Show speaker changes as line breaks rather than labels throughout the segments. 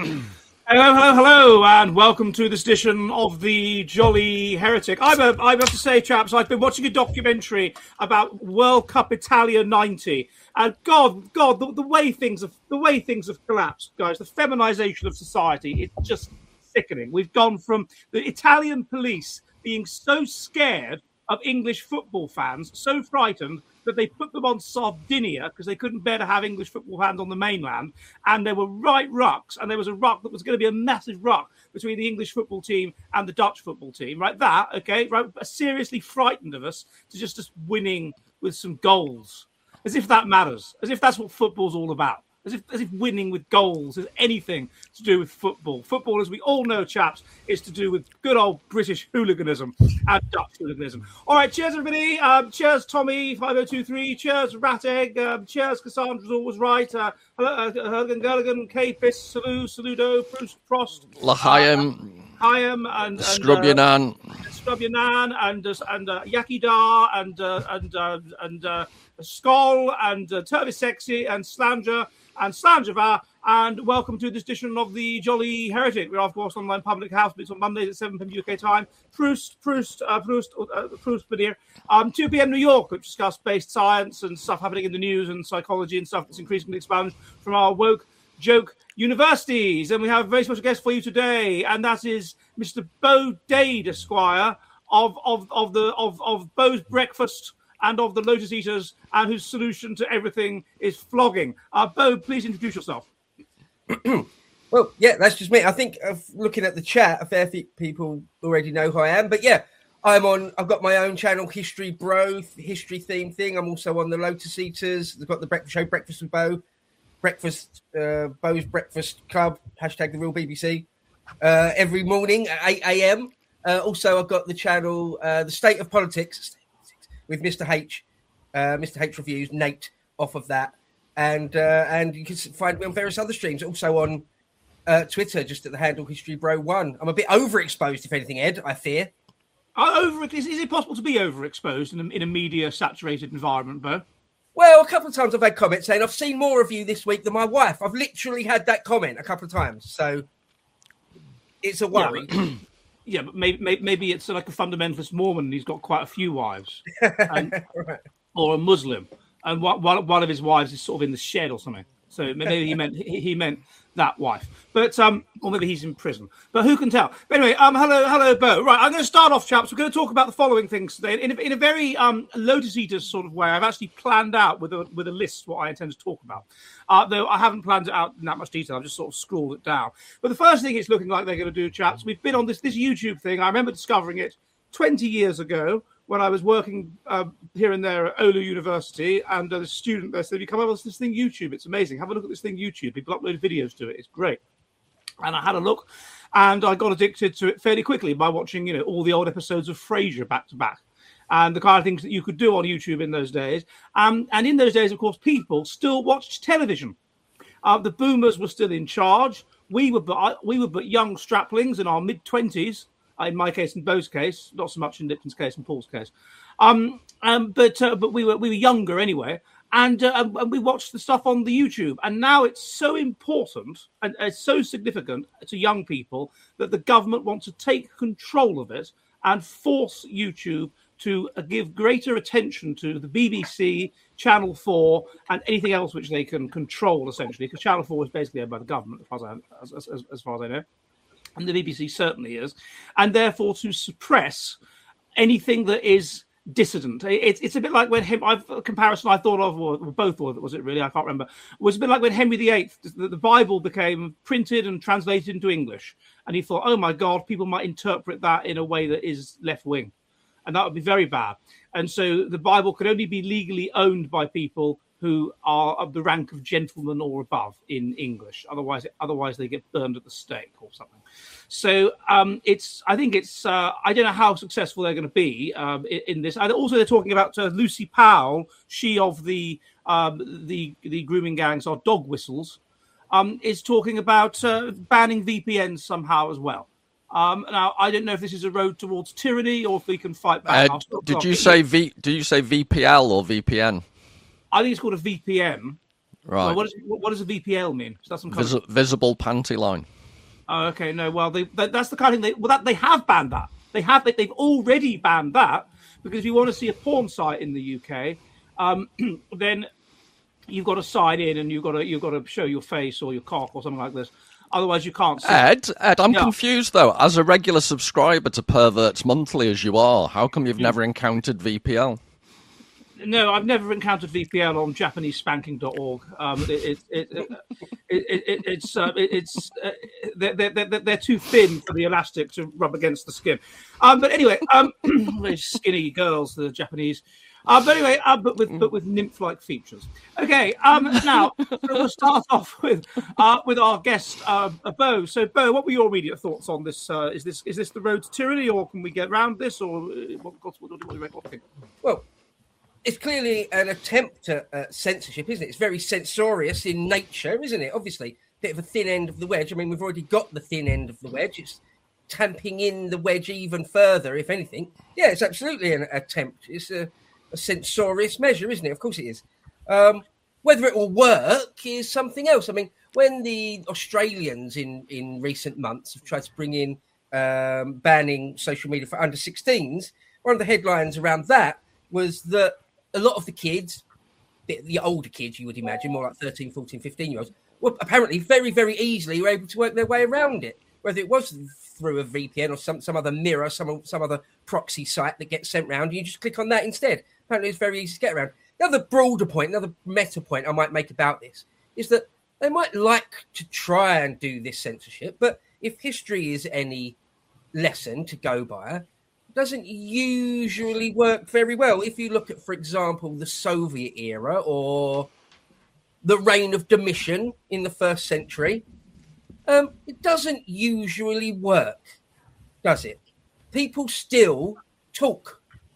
Hello, and welcome to this edition of the Jolly Heretic. I have to say, chaps, I've been watching a documentary about World Cup Italia '90, and God, the way things have collapsed, guys. The feminization of society is just sickening. We've gone from the Italian police being so scared of English football fans, so frightened that they put them on Sardinia because they couldn't bear to have English football fans on the mainland. And there were right rucks, and there was a ruck that was going to be a massive ruck between the English football team and the Dutch football team. Right, seriously frightened of us to just winning with some goals, as if that matters, as if that's what football's all about. As if winning with goals is anything to do with football. Football, as we all know, chaps, is to do with good old British hooliganism and Dutch hooliganism. All right, cheers, everybody. Cheers, Tommy, 5023. Cheers, Rateg. Cheers, Cassandra's always right. Hergen, Gulligan, Capis, Saludo, Prost.
L'chaim.
And
Scrubyanan.
Scrubyanan and Yakidar and Skoll and Turvis Sexy and Slanger and Slangervar, and welcome to this edition of the Jolly Heretic. We are, of course, online public house, but it's on Mondays at 7 p.m. UK time. Proust, Badir. 2 p.m. New York, which discuss based science and stuff happening in the news and psychology and stuff that's increasingly expunged from our woke joke universities. And we have a very special guest for you today, and that is Mr. Beau Dade, Esquire, of Beau's Breakfast and of the Lotus Eaters, and whose solution to everything is flogging. Beau, please introduce yourself.
Well, yeah, that's just me. I think looking at the chat, a fair few people already know who I am. But yeah, I've got my own channel, History Bro, history theme thing. I'm also on the Lotus Eaters. They've got the breakfast show, Breakfast with Beau, Beau's Breakfast Club, #The Real BBC, every morning at 8 a.m. Also, I've got the channel, The State of Politics, with Mr. H. Mr. H Reviews, Nate, off of that. And you can find me on various other streams. Also on Twitter, just at the handle History Bro 1. I'm a bit overexposed, if anything, Ed, I fear.
Is it possible to be overexposed in a media-saturated environment, Beau?
Well, a couple of times I've had comments saying, I've seen more of you this week than my wife. I've literally had that comment a couple of times. So it's a worry.
Yeah, but maybe it's like a fundamentalist Mormon and he's got quite a few wives. Right. Or a Muslim. And one of his wives is sort of in the shed or something. So maybe he meant that wife. But or maybe he's in prison. But who can tell? But anyway, hello, Beau. Right, I'm going to start off, chaps. We're going to talk about the following things today in a very Lotus Eaters sort of way. I've actually planned out with a list what I intend to talk about. Though I haven't planned it out in that much detail. I've just sort of scrawled it down. But the first thing it's looking like they're going to do, chaps, we've been on this YouTube thing. I remember discovering it 20 years ago when I was working here and there at Oulu University, and the student there said, "You come over to this thing YouTube. It's amazing. Have a look at this thing YouTube. People upload videos to it. It's great." And I had a look, and I got addicted to it fairly quickly by watching, all the old episodes of Frasier back to back, and the kind of things that you could do on YouTube in those days. And in those days, of course, people still watched television. The boomers were still in charge. We were but young straplings in our mid-20s. In my case, in Beau's case, not so much in Lipton's case and Paul's case, but we were younger anyway, and we watched the stuff on the YouTube. And now it's so important and it's so significant to young people that the government wants to take control of it and force YouTube to give greater attention to the BBC, Channel 4, and anything else which they can control, essentially, because Channel 4 is basically owned by the government, as far as I know. And the BBC certainly is, and therefore to suppress anything that is dissident. It's a bit like when a comparison I thought of, or both thought of it, was it really? I can't remember. It was a bit like when Henry VIII, the Bible became printed and translated into English, and he thought, oh my God, people might interpret that in a way that is left-wing, and that would be very bad. And so the Bible could only be legally owned by people who are of the rank of gentleman or above in English. Otherwise they get burned at the stake or something. So I don't know how successful they're going to be in this. And also they're talking about Lucy Powell, she of the grooming gangs or dog whistles, is talking about banning VPNs somehow as well. Now I don't know if this is a road towards tyranny or if we can fight back.
Did you say VPL or VPN?
I think it's called a VPN.
Right.
Well, what does a VPL mean? Is that some kind of...
Visible panty line.
Oh, okay. No, well, that's the kind of thing. They have banned that. They've already banned that, because if you want to see a porn site in the UK, then you've got to sign in and you've got to show your face or your cock or something like this. Otherwise, you can't see.
Ed, I'm confused though. As a regular subscriber to Perverts Monthly as you are, how come you've never encountered VPL?
No, I've never encountered VPL on JapaneseSpanking.org. They're too thin for the elastic to rub against the skin. But anyway, very skinny girls, the Japanese. But with nymph-like features. Okay, now we'll start off with our guest, Bo. So, Bo, what were your immediate thoughts on this? Is this the road to tyranny, or can we get around this, or what do you think?
Well, it's clearly an attempt at censorship, isn't it? It's very censorious in nature, isn't it? Obviously, bit of a thin end of the wedge. I mean, we've already got the thin end of the wedge. It's tamping in the wedge even further, if anything. Yeah, it's absolutely an attempt. It's a censorious measure, isn't it? Of course it is. Whether it will work is something else. I mean, when the Australians in recent months have tried to bring in banning social media for under 16s, one of the headlines around that was that a lot of the kids, the older kids, you would imagine, more like 13, 14, 15-year-olds, were apparently very, very easily were able to work their way around it, whether it was through a VPN or some other mirror, some other proxy site that gets sent round. You just click on that instead. Apparently, it's very easy to get around. Another broader point, another meta point I might make about this is that they might like to try and do this censorship, but if history is any lesson to go by, it doesn't usually work very well. If you look at, for example, the Soviet era or the reign of Domitian in the 1st century, it doesn't usually work, does it? People still talk.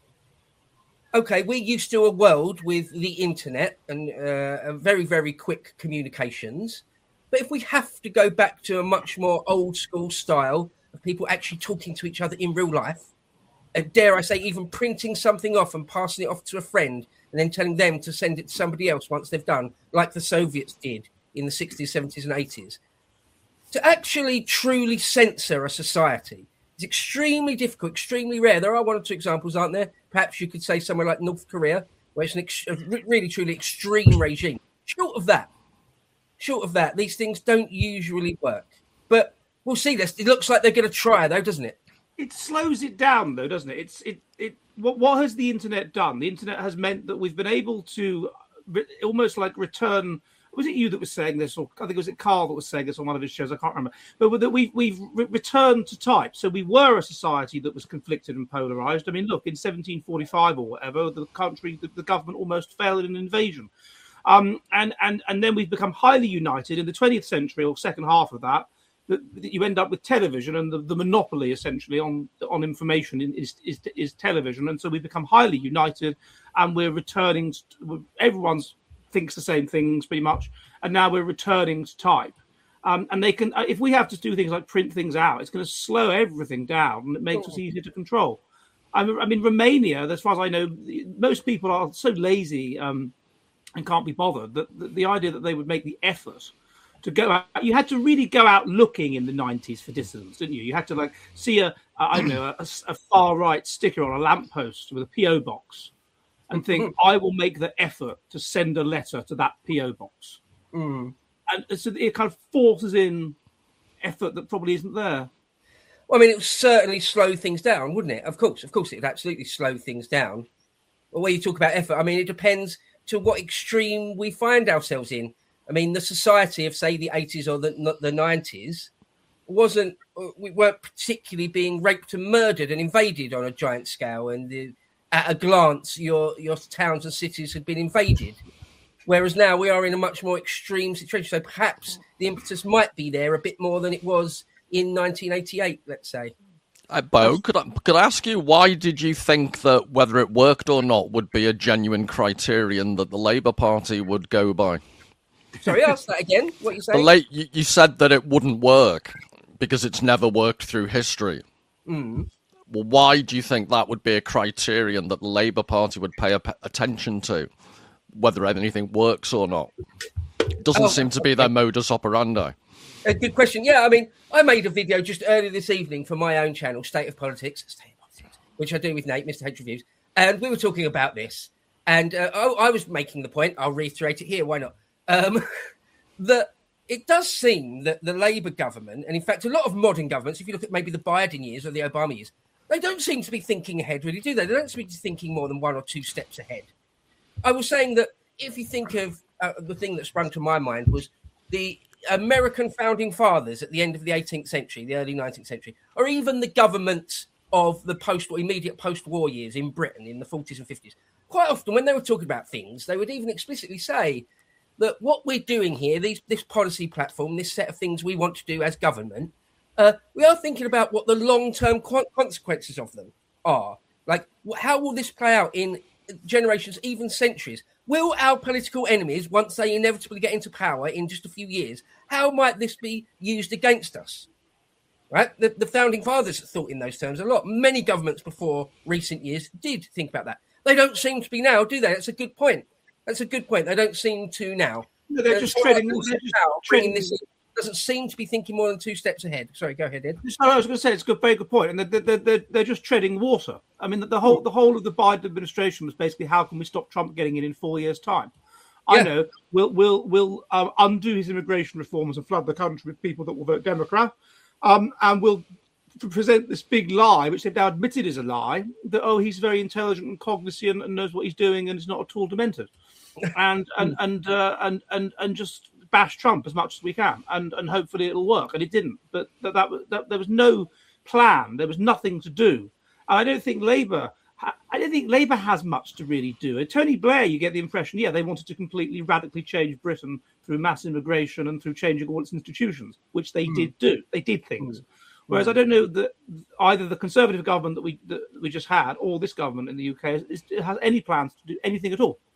Okay, we're used to a world with the internet and very, very quick communications. But if we have to go back to a much more old school style of people actually talking to each other in real life, dare I say, even printing something off and passing it off to a friend and then telling them to send it to somebody else once they've done, like the Soviets did in the 60s, 70s and 80s, to actually truly censor a society is extremely difficult, extremely rare. There are one or two examples, aren't there? Perhaps you could say somewhere like North Korea, where it's a really, truly extreme regime. Short of that, these things don't usually work. But we'll see this. It looks like they're going to try, though, doesn't it?
It slows it down, though, doesn't it? What has the internet done? The internet has meant that we've been able to almost like return. Was it you that was saying this, or I think was it Carl that was saying this on one of his shows? I can't remember. But that we've returned to type. So we were a society that was conflicted and polarized. I mean, look, in 1745 or whatever, the country, the government almost fell in an invasion, and then we've become highly united in the 20th century or second half of that. That you end up with television, and the monopoly essentially on information is television, and so we become highly united, and we're returning. Everyone's thinks the same things pretty much, and now we're returning to type. And they can, if we have to do things like print things out, it's going to slow everything down, and it makes us easier to control. I mean, Romania, as far as I know, most people are so lazy and can't be bothered that the idea that they would make the effort to go out, you had to really go out looking in the 90s for dissidents, didn't you? You had to like see a far right sticker on a lamppost with a PO box and think, I will make the effort to send a letter to that PO box. And so it kind of forces in effort that probably isn't there.
Well, I mean, it would certainly slow things down, wouldn't it? Of course, it would absolutely slow things down. But when you talk about effort, I mean, it depends to what extreme we find ourselves in. I mean, the society of, say, the 80s or the 90s we weren't particularly being raped and murdered and invaded on a giant scale. And at a glance, your towns and cities had been invaded. Whereas now we are in a much more extreme situation. So perhaps the impetus might be there a bit more than it was in 1988, let's say.
Bo, could I ask you, why did you think that whether it worked or not would be a genuine criterion that the Labour Party would go by?
Sorry, ask that again. What you saying?
You said that it wouldn't work because it's never worked through history. Well, why do you think that would be a criterion that the Labour Party would pay attention to, whether anything works or not? doesn't seem to be their modus operandi.
A good question. Yeah, I mean, I made a video just earlier this evening for my own channel, State of Politics, which I do with Nate, Mr. H Reviews, and we were talking about this. And I was making the point, I'll reiterate it here, why not? That it does seem that the Labour government, and in fact, a lot of modern governments, if you look at maybe the Biden years or the Obama years, they don't seem to be thinking ahead, really, do they? They don't seem to be thinking more than 1 or 2 steps ahead. I was saying that if you think of the thing that sprung to my mind was the American founding fathers at the end of the 18th century, the early 19th century, or even the government of the immediate post-war years in Britain in the 40s and 50s. Quite often when they were talking about things, they would even explicitly say that what we're doing here, this policy platform, this set of things we want to do as government, we are thinking about what the long-term consequences of them are. Like, how will this play out in generations, even centuries? Will our political enemies, once they inevitably get into power in just a few years, how might this be used against us? Right? The founding fathers thought in those terms a lot. Many governments before recent years did think about that. They don't seem to be now, do they? That's a good point. They don't seem to now.
No, they're just treading.
This doesn't seem to be thinking more than 2 steps ahead. Sorry, go ahead, Ed.
I was going to say it's a very good point, and they're just treading water. I mean, the whole of the Biden administration was basically how can we stop Trump getting in 4 years' time? I know we'll undo his immigration reforms and flood the country with people that will vote Democrat, and we'll present this big lie, which they've now admitted is a lie, that he's very intelligent and cognizant and knows what he's doing and is not at all demented, and just bash Trump as much as we can, and hopefully it'll work. And it didn't. But that there was no plan. There was nothing to do. And I don't think Labour has much to really do. Tony Blair, you get the impression, they wanted to completely radically change Britain through mass immigration and through changing all its institutions, which they did do. They did things. Whereas I don't know that either the Conservative government that we just had or this government in the UK has any plans to do anything at all.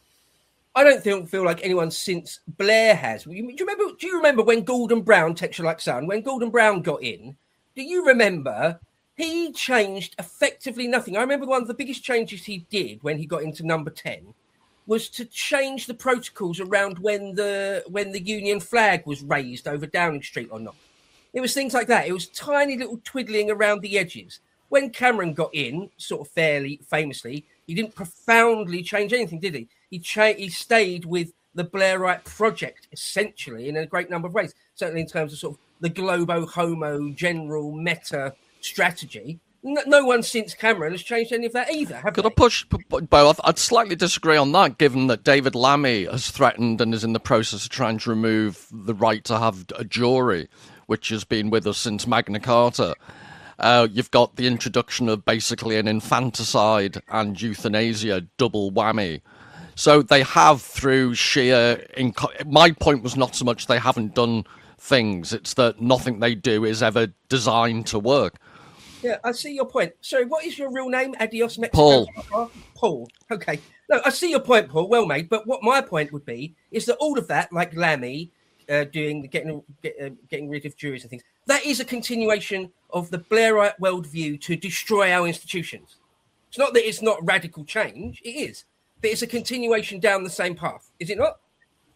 I don't feel like anyone since Blair has. Do you remember when Gordon Brown, Texture Like Sun, when Gordon Brown got in? Do you remember he changed effectively nothing? I remember one of the biggest changes he did when he got into number 10 was to change the protocols around when the Union flag was raised over Downing Street or not. It was things like that. It was tiny little twiddling around the edges. When Cameron got in, sort of fairly famously, he didn't profoundly change anything, did he? He stayed with the Blairite project, essentially, in a great number of ways. Certainly in terms of sort of the globo-homo general meta strategy. No one since Cameron has changed any of that either, have they?
Could I push, Bo? I'd slightly disagree on that, given that David Lammy has threatened and is in the process of trying to remove the right to have a jury, which has been with us since Magna Carta. You've got the introduction of basically an infanticide and euthanasia double whammy. So they have through sheer... My point was not so much they haven't done things, it's that nothing they do is ever designed to work.
Yeah, I see your point. Sorry, what is your real name? Adios, Mexico. Paul. Okay. No, I see your point, Paul. Well made. But what my point would be is that all of that, like Lammy, getting rid of juries and things, that is a continuation of the Blairite worldview to destroy our institutions. It's not that it's not radical change. It is. But it's a continuation down the same path. Is it not?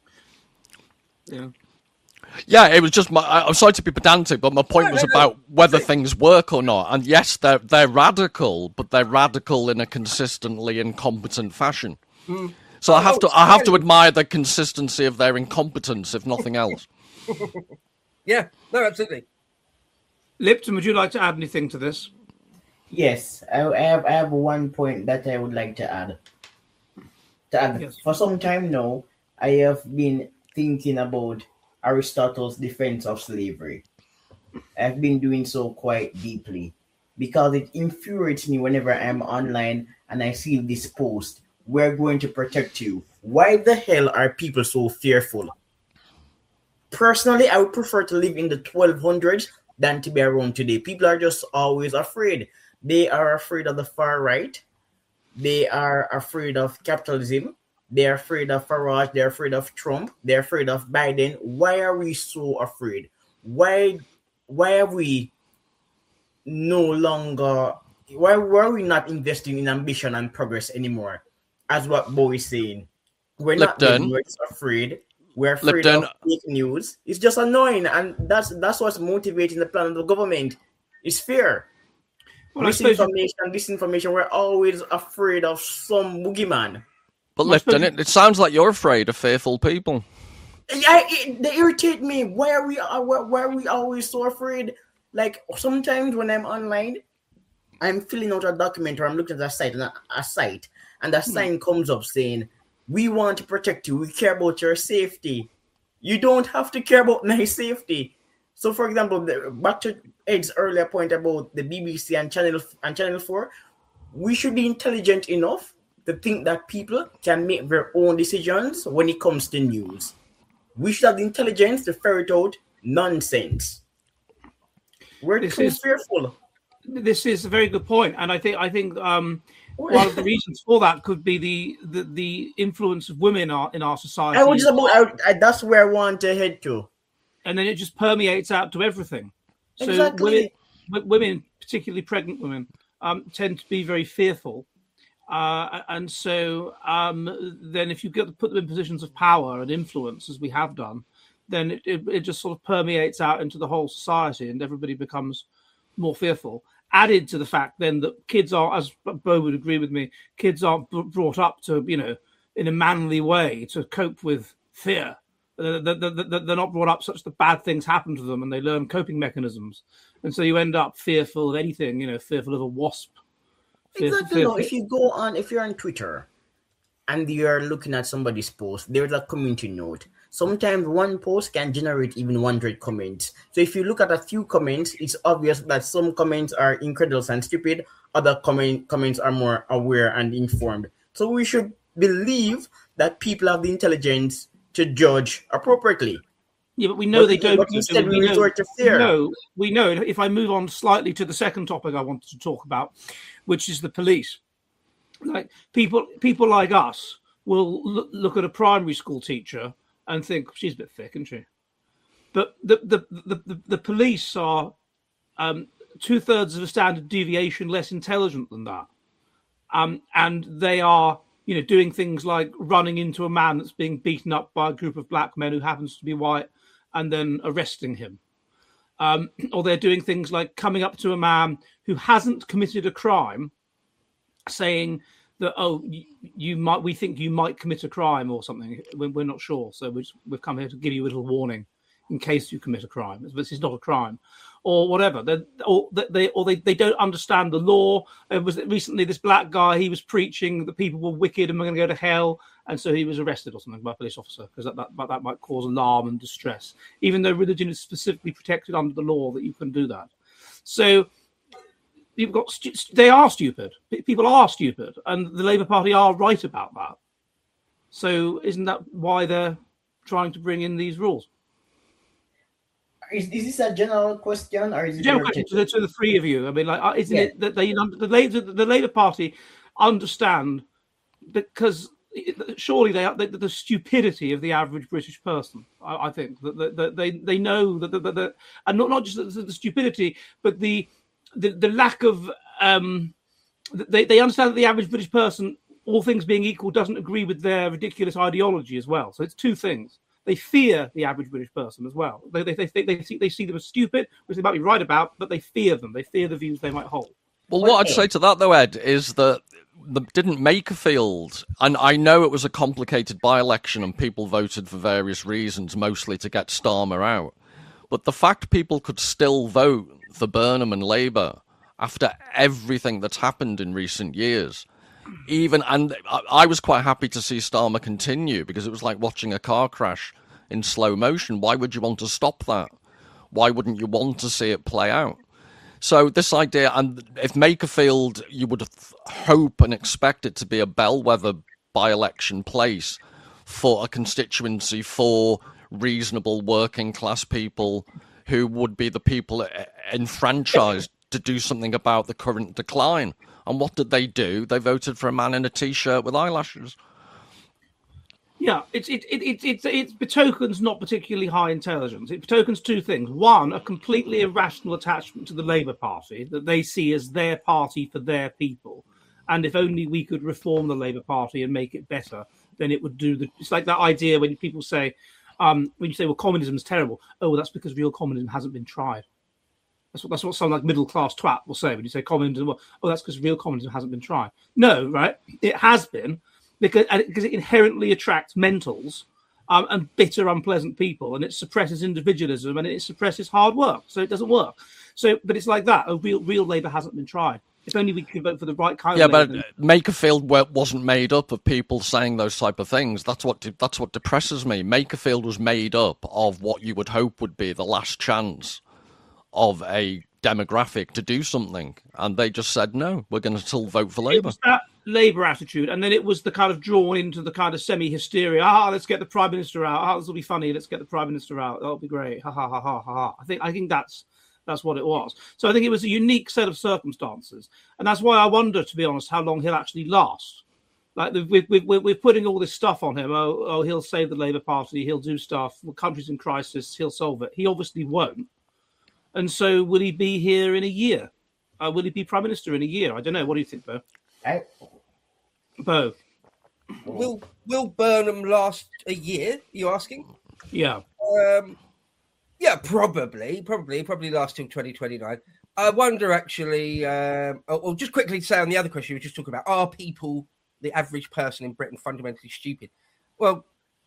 Yeah.
Yeah, it was just I'm sorry to be pedantic, but my point was about whether things work or not. And yes, they're radical, but they're radical in a consistently incompetent fashion. So I have to admire the consistency of their incompetence, if nothing else.
Yeah, no, absolutely.
Lipton, would you like to add anything to this?
Yes, I have one point that I would like to add. Yes. For some time now, I have been thinking about Aristotle's defense of slavery. I've been doing so quite deeply because it infuriates me whenever I'm online and I see this post, "We're going to protect you." Why the hell are people so fearful? Personally, I would prefer to live in the 1200s than to be around today. People are just always afraid. They are afraid of the far right. They are afraid of capitalism. They're afraid of Farage. They're afraid of Trump. They're afraid of Biden. Why are we so afraid? Why are we no longer... Why are we not investing in ambition and progress anymore? As what Bo is saying. We're not just afraid. We're afraid of fake news. It's just annoying, and that's what's motivating the plan of the government. It's fear. Well, disinformation. We're always afraid of some boogeyman.
But Lifton, it sounds like you're afraid of fearful people.
They irritate me. Why are we always so afraid? Like sometimes when I'm online, I'm filling out a document or I'm looking at a site and a sign comes up saying, "We want to protect you. We care about your safety." You don't have to care about my safety. So, for example, back to Ed's earlier point about the BBC and Channel 4, we should be intelligent enough to think that people can make their own decisions when it comes to news. We should have the intelligence to ferret out nonsense. We're too fearful.
This is a very good point, and I think one of the reasons for that could be the influence of women in our society.
That's where I want to head to.
And then it just permeates out to everything. So
exactly.
women, particularly pregnant women, tend to be very fearful. And so then if you put them in positions of power and influence, as we have done, then it just sort of permeates out into the whole society and everybody becomes more fearful. Added to the fact then that kids are, as Bo would agree with me, kids aren't brought up to, in a manly way to cope with fear. They're not brought up such that bad things happen to them and they learn coping mechanisms. And so you end up fearful of anything, fearful of a wasp.
Exactly. No, if you're on Twitter and you're looking at somebody's post, there's a community note. Sometimes one post can generate even 100 comments. So if you look at a few comments, it's obvious that some comments are incredulous and stupid. Other comments are more aware and informed. So we should believe that people have the intelligence to judge appropriately.
Yeah, but we know they don't.
But instead we resort to fear.
We know. If I move on slightly to the second topic I wanted to talk about, which is the police. Like people like us will look at a primary school teacher and think she's a bit thick, isn't she? But the police are 2/3 of a standard deviation less intelligent than that, and they are doing things like running into a man that's being beaten up by a group of black men who happens to be white, and then arresting him. Or they're doing things like coming up to a man who hasn't committed a crime, saying that, we think you might commit a crime or something. We're not sure, so we've come here to give you a little warning in case you commit a crime. This is not a crime, or whatever. They don't understand the law. It was recently this black guy. He was preaching that people were wicked and were going to go to hell, and so he was arrested or something by a police officer because that might cause alarm and distress, even though religion is specifically protected under the law that you can do that. So they are stupid. People are stupid, and the Labour Party are right about that. So isn't that why they're trying to bring in these rules?
Is this a general question, or is it
general question to the three of you? I mean, isn't it that the Labour Party understand, because surely the stupidity of the average British person? I think that they know that and not just the stupidity, but the lack of they understand that the average British person, all things being equal, doesn't agree with their ridiculous ideology as well. So it's two things. They fear the average British person as well. They see them as stupid, which they might be right about, but they fear them. They fear the views they might hold.
Well, what I'd say to that, though, Ed, is that didn't Makerfield, and I know it was a complicated by-election and people voted for various reasons, mostly to get Starmer out, but the fact people could still vote for Burnham and Labour after everything that's happened in recent years, and I was quite happy to see Starmer continue, because it was like watching a car crash in slow motion. Why would you want to stop that? Why wouldn't you want to see it play out? So this idea, and if Makerfield, you would hope and expect it to be a bellwether by-election place for a constituency for reasonable working class people who would be the people enfranchised to do something about the current decline. And what did they do? They voted for a man in a T-shirt with eyelashes.
Yeah, it betokens not particularly high intelligence. It betokens two things. One, a completely irrational attachment to the Labour Party that they see as their party for their people. And if only we could reform the Labour Party and make it better, then it would do it's like that idea when people say, when you say, well, communism is terrible, oh, well, that's because real communism hasn't been tried. That's what some like middle class twat will say when you say communism. Well, oh, that's because real communism hasn't been tried. No, right? It has been because it inherently attracts mentals and bitter, unpleasant people, and it suppresses individualism and it suppresses hard work, so it doesn't work. So, but it's like that. Oh, real Labour hasn't been tried. If only we could vote for the right kind of Labour.
Yeah, but Makerfield wasn't made up of people saying those type of things. That's what depresses me. Makerfield was made up of what you would hope would be the last chance of a demographic to do something, and they just said no, we're going to still vote for Labour.
It was that Labour attitude, and then it was the kind of drawn into the kind of semi-hysteria. Let's get the Prime Minister out. This will be funny. Let's get the Prime Minister out. That'll be great. Ha ha ha ha ha. I think that's what it was. So I think it was a unique set of circumstances, and that's why I wonder, to be honest, how long he'll actually last. Like we're putting all this stuff on him. Oh, he'll save the Labour Party. He'll do stuff. The country's in crisis. He'll solve it. He obviously won't. And so, will he be here in a year? Will he be Prime Minister in a year? I don't know. What do you think, Bo? Bo,
will Burnham last a year? Are you asking?
Yeah.
Yeah, probably last till 2029. I wonder, actually. Just quickly to say on the other question we were just talking about: are people, the average person in Britain, fundamentally stupid? Well,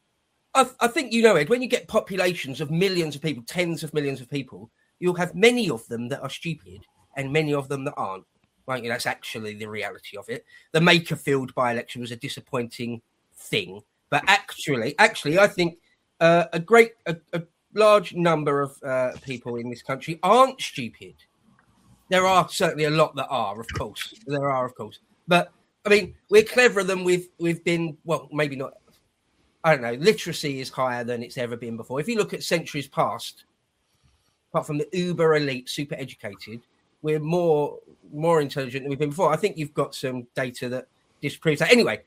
I think Ed, when you get populations of millions of people, tens of millions of people, you'll have many of them that are stupid and many of them that aren't. Right? That's actually the reality of it. The Makerfield by-election was a disappointing thing, but actually, I think a large number of people in this country aren't stupid. There are certainly a lot that are, of course. But I mean, we're cleverer than we've been. Well, maybe not. I don't know. Literacy is higher than it's ever been before. If you look at centuries past, apart from the uber elite, super educated, we're more intelligent than we've been before. I think you've got some data that disproves that. Anyway,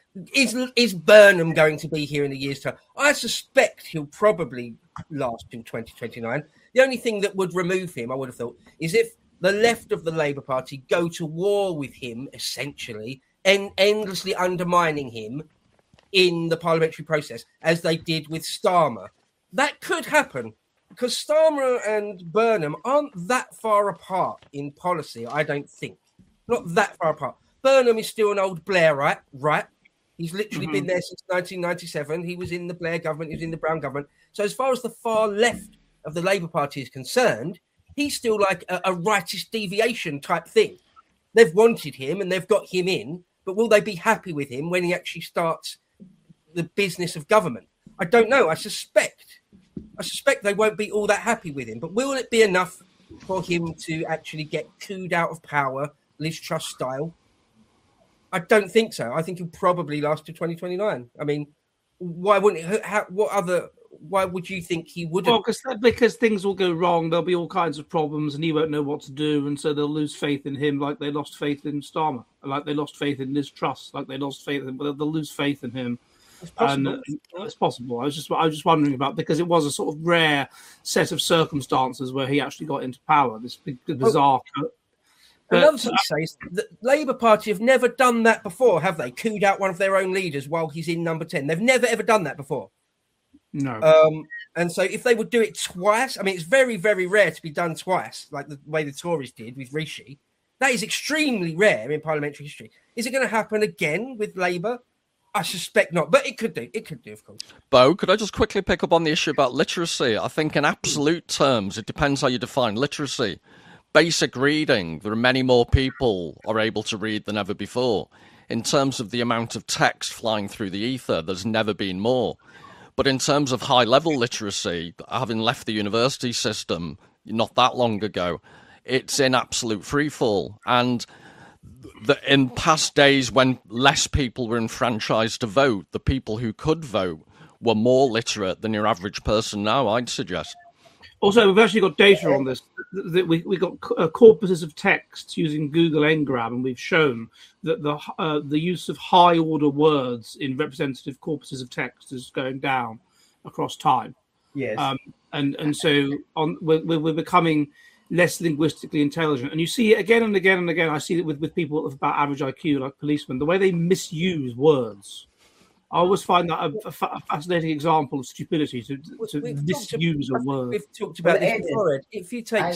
is Burnham going to be here in a year's time? I suspect he'll probably last in 2029. The only thing that would remove him, I would have thought, is if the left of the Labour Party go to war with him, essentially, and endlessly undermining him in the parliamentary process, as they did with Starmer. That could happen. Because Starmer and Burnham aren't that far apart in policy, I don't think. Not that far apart. Burnham is still an old Blairite, right? He's literally been there since 1997. He was in the Blair government. He was in the Brown government. So as far as the far left of the Labour Party is concerned, he's still like a rightist deviation type thing. They've wanted him and they've got him in, but will they be happy with him when he actually starts the business of government? I don't know. I suspect they won't be all that happy with him, but will it be enough for him to actually get cooed out of power, Liz Truss style? I don't think so. I think he'll probably last to 2029. I mean, why wouldn't it? Why would you think he wouldn't?
Well, because things will go wrong. There'll be all kinds of problems, and he won't know what to do, and so they'll lose faith in him, like they lost faith in Starmer, like they lost faith in Liz Truss, like they lost faith in. But they'll lose faith in him.
It's possible.
It's possible. I was just wondering about, because it was a sort of rare set of circumstances where he actually got into power. This bizarre.
Another thing to say is the Labour Party have never done that before, have they? Cooed out one of their own leaders while he's in number 10. They've never ever done that before.
No.
And so if they would do it twice, I mean, it's very, very rare to be done twice, like the way the Tories did with Rishi. That is extremely rare in parliamentary history. Is it going to happen again with Labour? I suspect not, but it could do. It could do, of course.
Bo, could I just quickly pick up on the issue about literacy? I think in absolute terms, it depends how you define literacy. Basic reading, there are many more people are able to read than ever before. In terms of the amount of text flying through the ether, there's never been more. But in terms of high-level literacy, having left the university system not that long ago, it's in absolute freefall. And in past days when less people were enfranchised to vote, the people who could vote were more literate than your average person now, I'd suggest.
Also, we've actually got data on this. We got corpuses of text using Google Ngram, and we've shown that the use of high-order words in representative corpuses of text is going down across time.
Yes.
And so we're becoming less linguistically intelligent. And you see it again and again and again. I see it with people of about average IQ, like policemen, the way they misuse words I always find that a fascinating example of stupidity to misuse a word.
We've talked about this before, Ed. If you take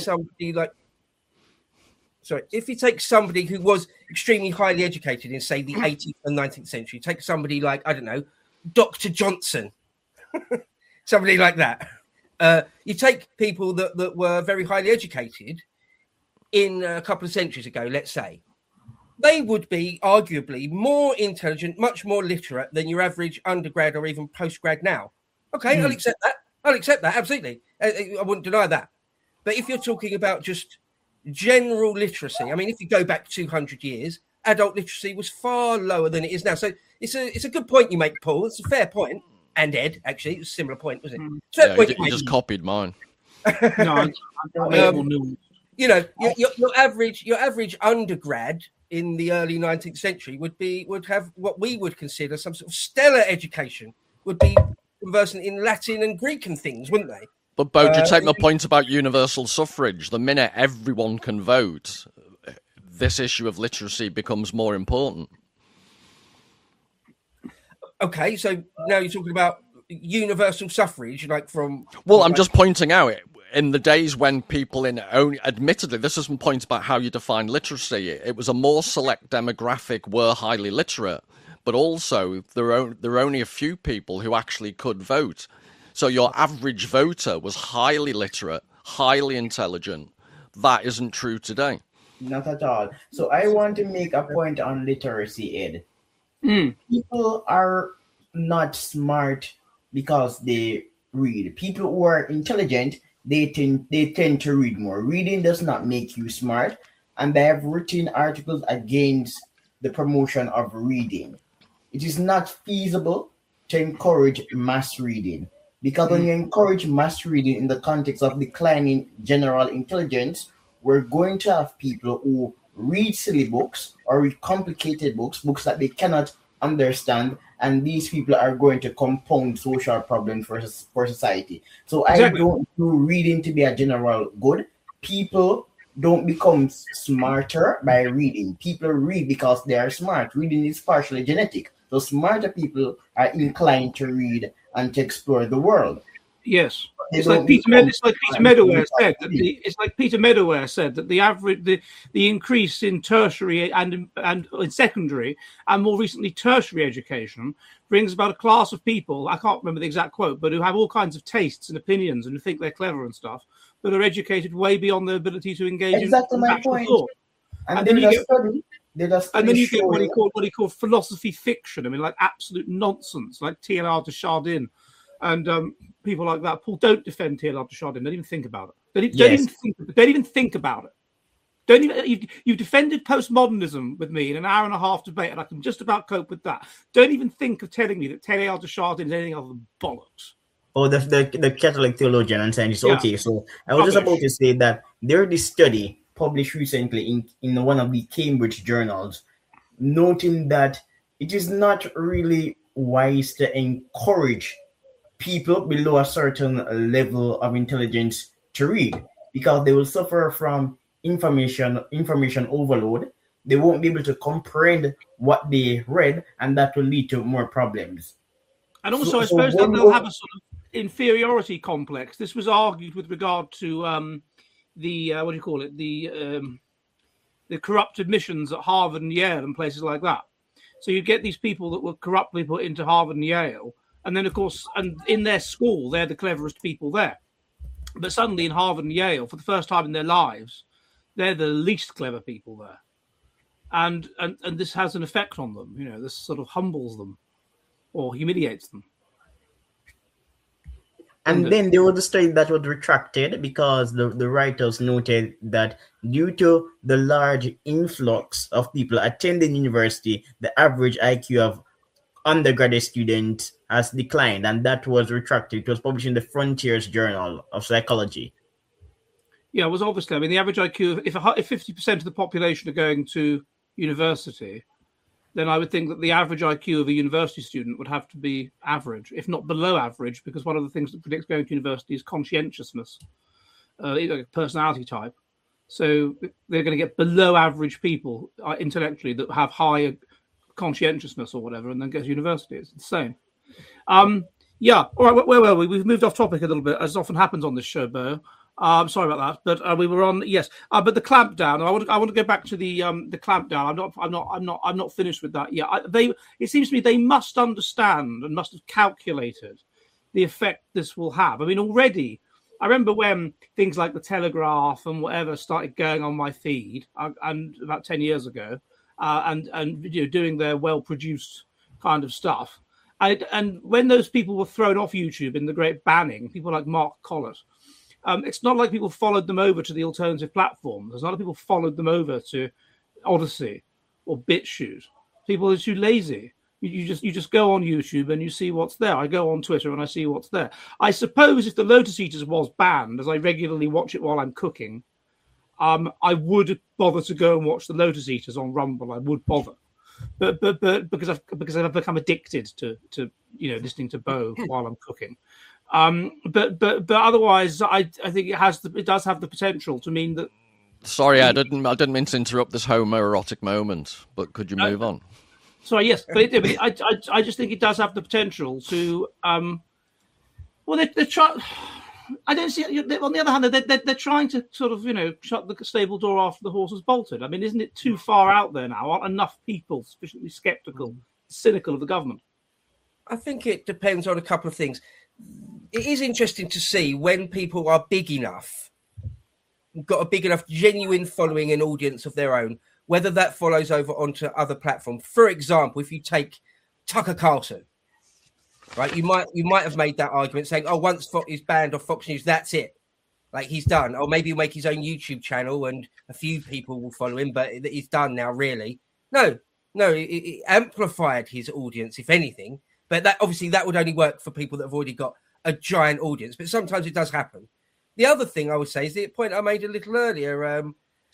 somebody who was extremely highly educated in, say, the 18th and 19th century, take somebody like, I don't know, Dr. Johnson, somebody like that. You take people that were very highly educated in a couple of centuries ago, let's say, they would be arguably more intelligent, much more literate than your average undergrad or even postgrad now. Okay, I'll accept that. Absolutely. I wouldn't deny that. But if you're talking about just general literacy, I mean, if you go back 200 years, adult literacy was far lower than it is now. So it's a good point you make, Paul. It's a fair point. And Ed, actually, it was a similar point, wasn't it?
You just copied mine.
No,
you know, your average undergrad in the early 19th century would have what we would consider some sort of stellar education, would be conversant in Latin and Greek and things, wouldn't they?
But Bo, do you take my point about universal suffrage? The minute everyone can vote, this issue of literacy becomes more important.
Okay, so now you're talking about universal suffrage, like from...
Well, I'm just pointing out, in the days when people admittedly, this is some point about how you define literacy. It was a more select demographic were highly literate, but also there are only a few people who actually could vote. So your average voter was highly literate, highly intelligent. That isn't true today.
Not at all. So I want to make a point on literacy, Ed. People are not smart because they read. People who are intelligent, they tend to read more. Reading does not make you smart, and they have written articles against the promotion of reading. It is not feasible to encourage mass reading, because when you encourage mass reading in the context of declining general intelligence, we're going to have people who read silly books or read complicated books that they cannot understand, and these people are going to compound social problems for society. So exactly. I don't do reading to be a general good. People don't become smarter by reading. People read because they are smart. Reading is partially genetic. So smarter people are inclined to read and to explore the world.
Yes. It's like Peter Medawar said that the increase in tertiary and in secondary and more recently tertiary education brings about a class of people, I can't remember the exact quote, but who have all kinds of tastes and opinions and who think they're clever and stuff, but are educated way beyond their ability to engage in
my point.
thought.
And then you get
what he called philosophy fiction. I mean, like absolute nonsense, like Teilhard de Chardin. And people like that, Paul, don't defend Teilhard de Chardin. Don't even think about it. Don't even think about it. You've defended postmodernism with me in an hour and a half debate, and I can just about cope with that. Don't even think of telling me that Teilhard de Chardin is anything other than bollocks.
Oh, the Catholic theologian and scientist. Yeah. Okay, so I was just about to say that there is this study published recently in one of the Cambridge journals, noting that it is not really wise to encourage people below a certain level of intelligence to read, because they will suffer from information overload. They won't be able to comprehend what they read, and that will lead to more problems.
And also, I suppose that they'll have a sort of inferiority complex. This was argued with regard to the corrupt admissions at Harvard and Yale and places like that. So you get these people that were corruptly put into Harvard and Yale, and then, of course, and in their school, they're the cleverest people there. But suddenly in Harvard and Yale, for the first time in their lives, they're the least clever people there. And this has an effect on them. You know, this sort of humbles them or humiliates them.
And then there was a study that was retracted because the writers noted that due to the large influx of people attending university, the average IQ of undergraduate students has declined, and that was retracted. It was published in the Frontiers Journal of Psychology.
Yeah, it was obviously. I mean, the average IQ, if 50% of the population are going to university, then I would think that the average IQ of a university student would have to be average, if not below average, because one of the things that predicts going to university is conscientiousness, personality type. So they're going to get below average people intellectually that have higher conscientiousness or whatever, and then go to university. It's insane. Yeah. All right. Where were we? We've moved off topic a little bit, as often happens on this show, Bo. Sorry about that, but we were on but the clampdown. I want to go back to the clampdown. I'm not finished with that yet. It seems to me they must understand and must have calculated the effect this will have. I mean, already I remember when things like the Telegraph and whatever started going on my feed, and about 10 years ago, and doing their well-produced kind of stuff. And when those people were thrown off YouTube in the great banning, people like Mark Collett. It's not like people followed them over to the alternative platforms. There's not like people followed them over to Odyssey or BitChute. People are too lazy. You just go on YouTube and you see what's there. I go on Twitter and I see what's there. I suppose if the Lotus Eaters was banned, as I regularly watch it while I'm cooking, I would bother to go and watch the Lotus Eaters on Rumble. I would bother, but because I've become addicted to listening to Bo while I'm cooking. But otherwise, I think it does have the potential to mean that.
Sorry, I didn't mean to interrupt this homoerotic moment, but could you move on?
Sorry, yes, but I just think it does have the potential to. Well, they're trying. I don't see. On the other hand, they're trying to sort of shut the stable door after the horse has bolted. I mean, isn't it too far out there now? Aren't enough people sufficiently sceptical, cynical of the government?
I think it depends on a couple of things. It is interesting to see when people are big enough, got a big enough genuine following and audience of their own, whether that follows over onto other platforms. For example, if you take Tucker Carlson, right, you might have made that argument saying, oh, once Fox is banned off Fox News, that's it. Like, he's done. Or maybe he'll make his own YouTube channel and a few people will follow him, but he's done now, really. No, it amplified his audience, if anything. But that obviously that would only work for people that have already got a giant audience. But sometimes it does happen. The other thing I would say is the point I made a little earlier.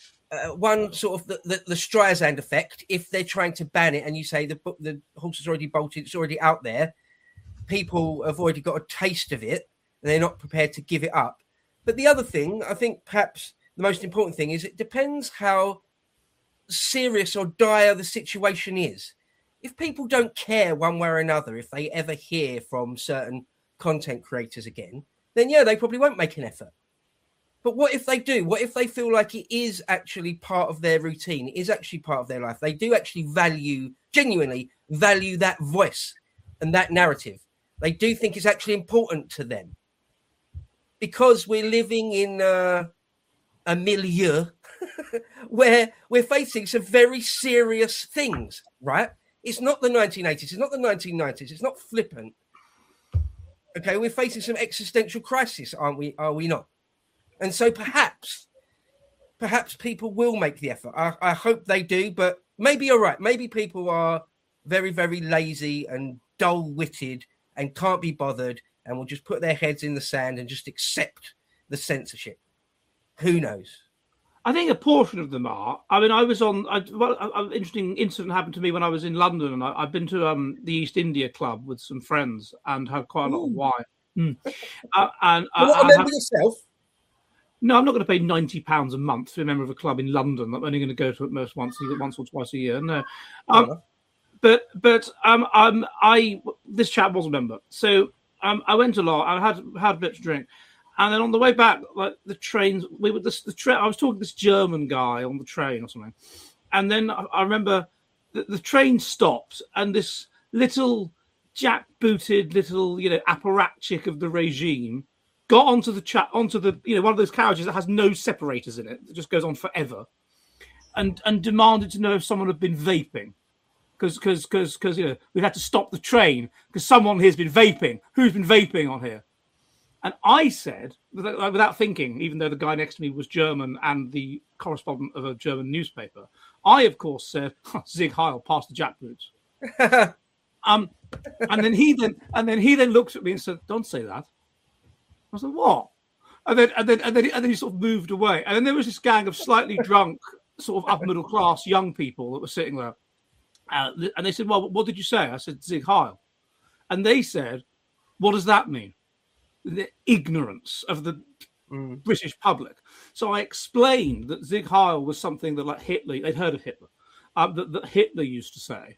One sort of the Streisand effect. If they're trying to ban it, and you say the horse is already bolted, it's already out there. People have already got a taste of it, and they're not prepared to give it up. But the other thing, I think perhaps the most important thing is it depends how serious or dire the situation is. If people don't care one way or another, if they ever hear from certain content creators again, then yeah, they probably won't make an effort. But what if they do? What if they feel like it is actually part of their routine? It is actually part of their life. They do actually genuinely value that voice and that narrative. They do think it's actually important to them. Because we're living in a milieu where we're facing some very serious things, right? It's not the 1980s. It's not the 1990s. It's not flippant. Okay, we're facing some existential crisis, aren't we? Are we not? And so perhaps people will make the effort. I hope they do, but maybe you're right. Maybe people are very, very lazy and dull-witted and can't be bothered and will just put their heads in the sand and just accept the censorship. Who knows?
I think a portion of them are. I mean, an interesting incident happened to me when I was in London, and I've been to the East India Club with some friends and had quite a lot of wine.
Yourself?
No, I'm not going to pay £90 a month to be a member of a club in London. I'm only going to go to it most once or twice a year. No, but this chap was a member, so I went a lot. I had a bit to drink. And then on the way back, like the trains, I was talking to this German guy on the train or something. And then I remember the train stopped and this little jack-booted little, apparatchik of the regime got onto the one of those carriages that has no separators in it, that just goes on forever, and demanded to know if someone had been vaping. Because we've had to stop the train because someone here's been vaping. Who's been vaping on here? And I said, without thinking, even though the guy next to me was German and the correspondent of a German newspaper, I, of course, said, Zig Heil, pass the jackboots. And then he looked at me and said, don't say that. I was like, what? And then he sort of moved away. And then there was this gang of slightly drunk, sort of upper middle class young people that were sitting there. And they said, well, what did you say? I said, Zig Heil. And they said, what does that mean? The ignorance of the British public. So I explained that Zig Heil was something that, like Hitler, they'd heard of Hitler, that Hitler used to say.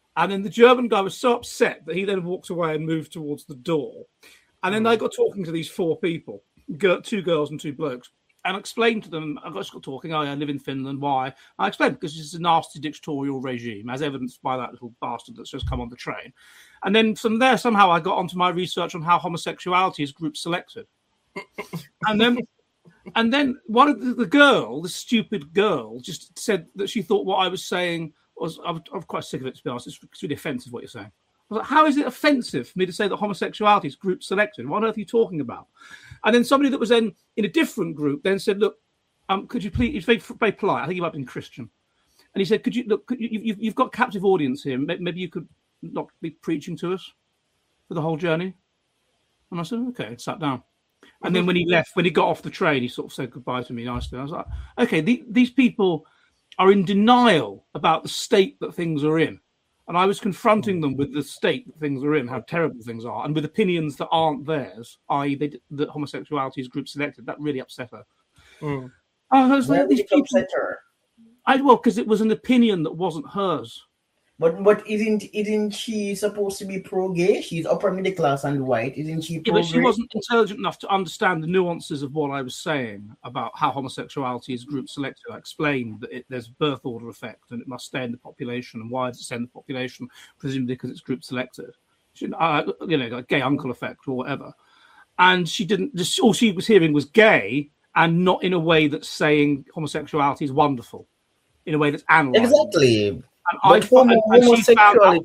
And then the German guy was so upset that he then walked away and moved towards the door. And then they got talking to these four people, 2 girls and 2 blokes, and explained to them, I got talking, I live in Finland, why? I explained, because it's a nasty dictatorial regime, as evidenced by that little bastard that's just come on the train. And then from there, somehow I got onto my research on how homosexuality is group selected. And then one of the girl, the stupid girl, just said that she thought what I was saying was, I'm quite sick of it, to be honest, it's really offensive what you're saying. I was like, how is it offensive for me to say that homosexuality is group selected? What on earth are you talking about? And then somebody that was then in a different group then said, look, could you please, he's very polite, I think he might have been Christian. And he said, you've got a captive audience here. Maybe you could not be preaching to us for the whole journey. And I said, okay, sat down. And then when he left, when he got off the train, he sort of said goodbye to me nicely. I was like, okay, these people are in denial about the state that things are in. And I was confronting them with the state that things are in, how terrible things are, and with opinions that aren't theirs, i.e. that homosexuality is group selected. That really upset her. I was like, these people... upset her? Because it was an opinion that wasn't hers.
But isn't she supposed to be pro-gay? She's upper middle class and white. Isn't she pro-gay?
Yeah, but she wasn't intelligent enough to understand the nuances of what I was saying about how homosexuality is group selected. I explained that there's a birth order effect and it must stay in the population. And why does it stay in the population? Presumably because it's group selected. Like gay uncle effect or whatever. And she didn't. Just all she was hearing was gay, and not in a way that's saying homosexuality is wonderful. In a way that's analysing.
Exactly.
Homosexuality.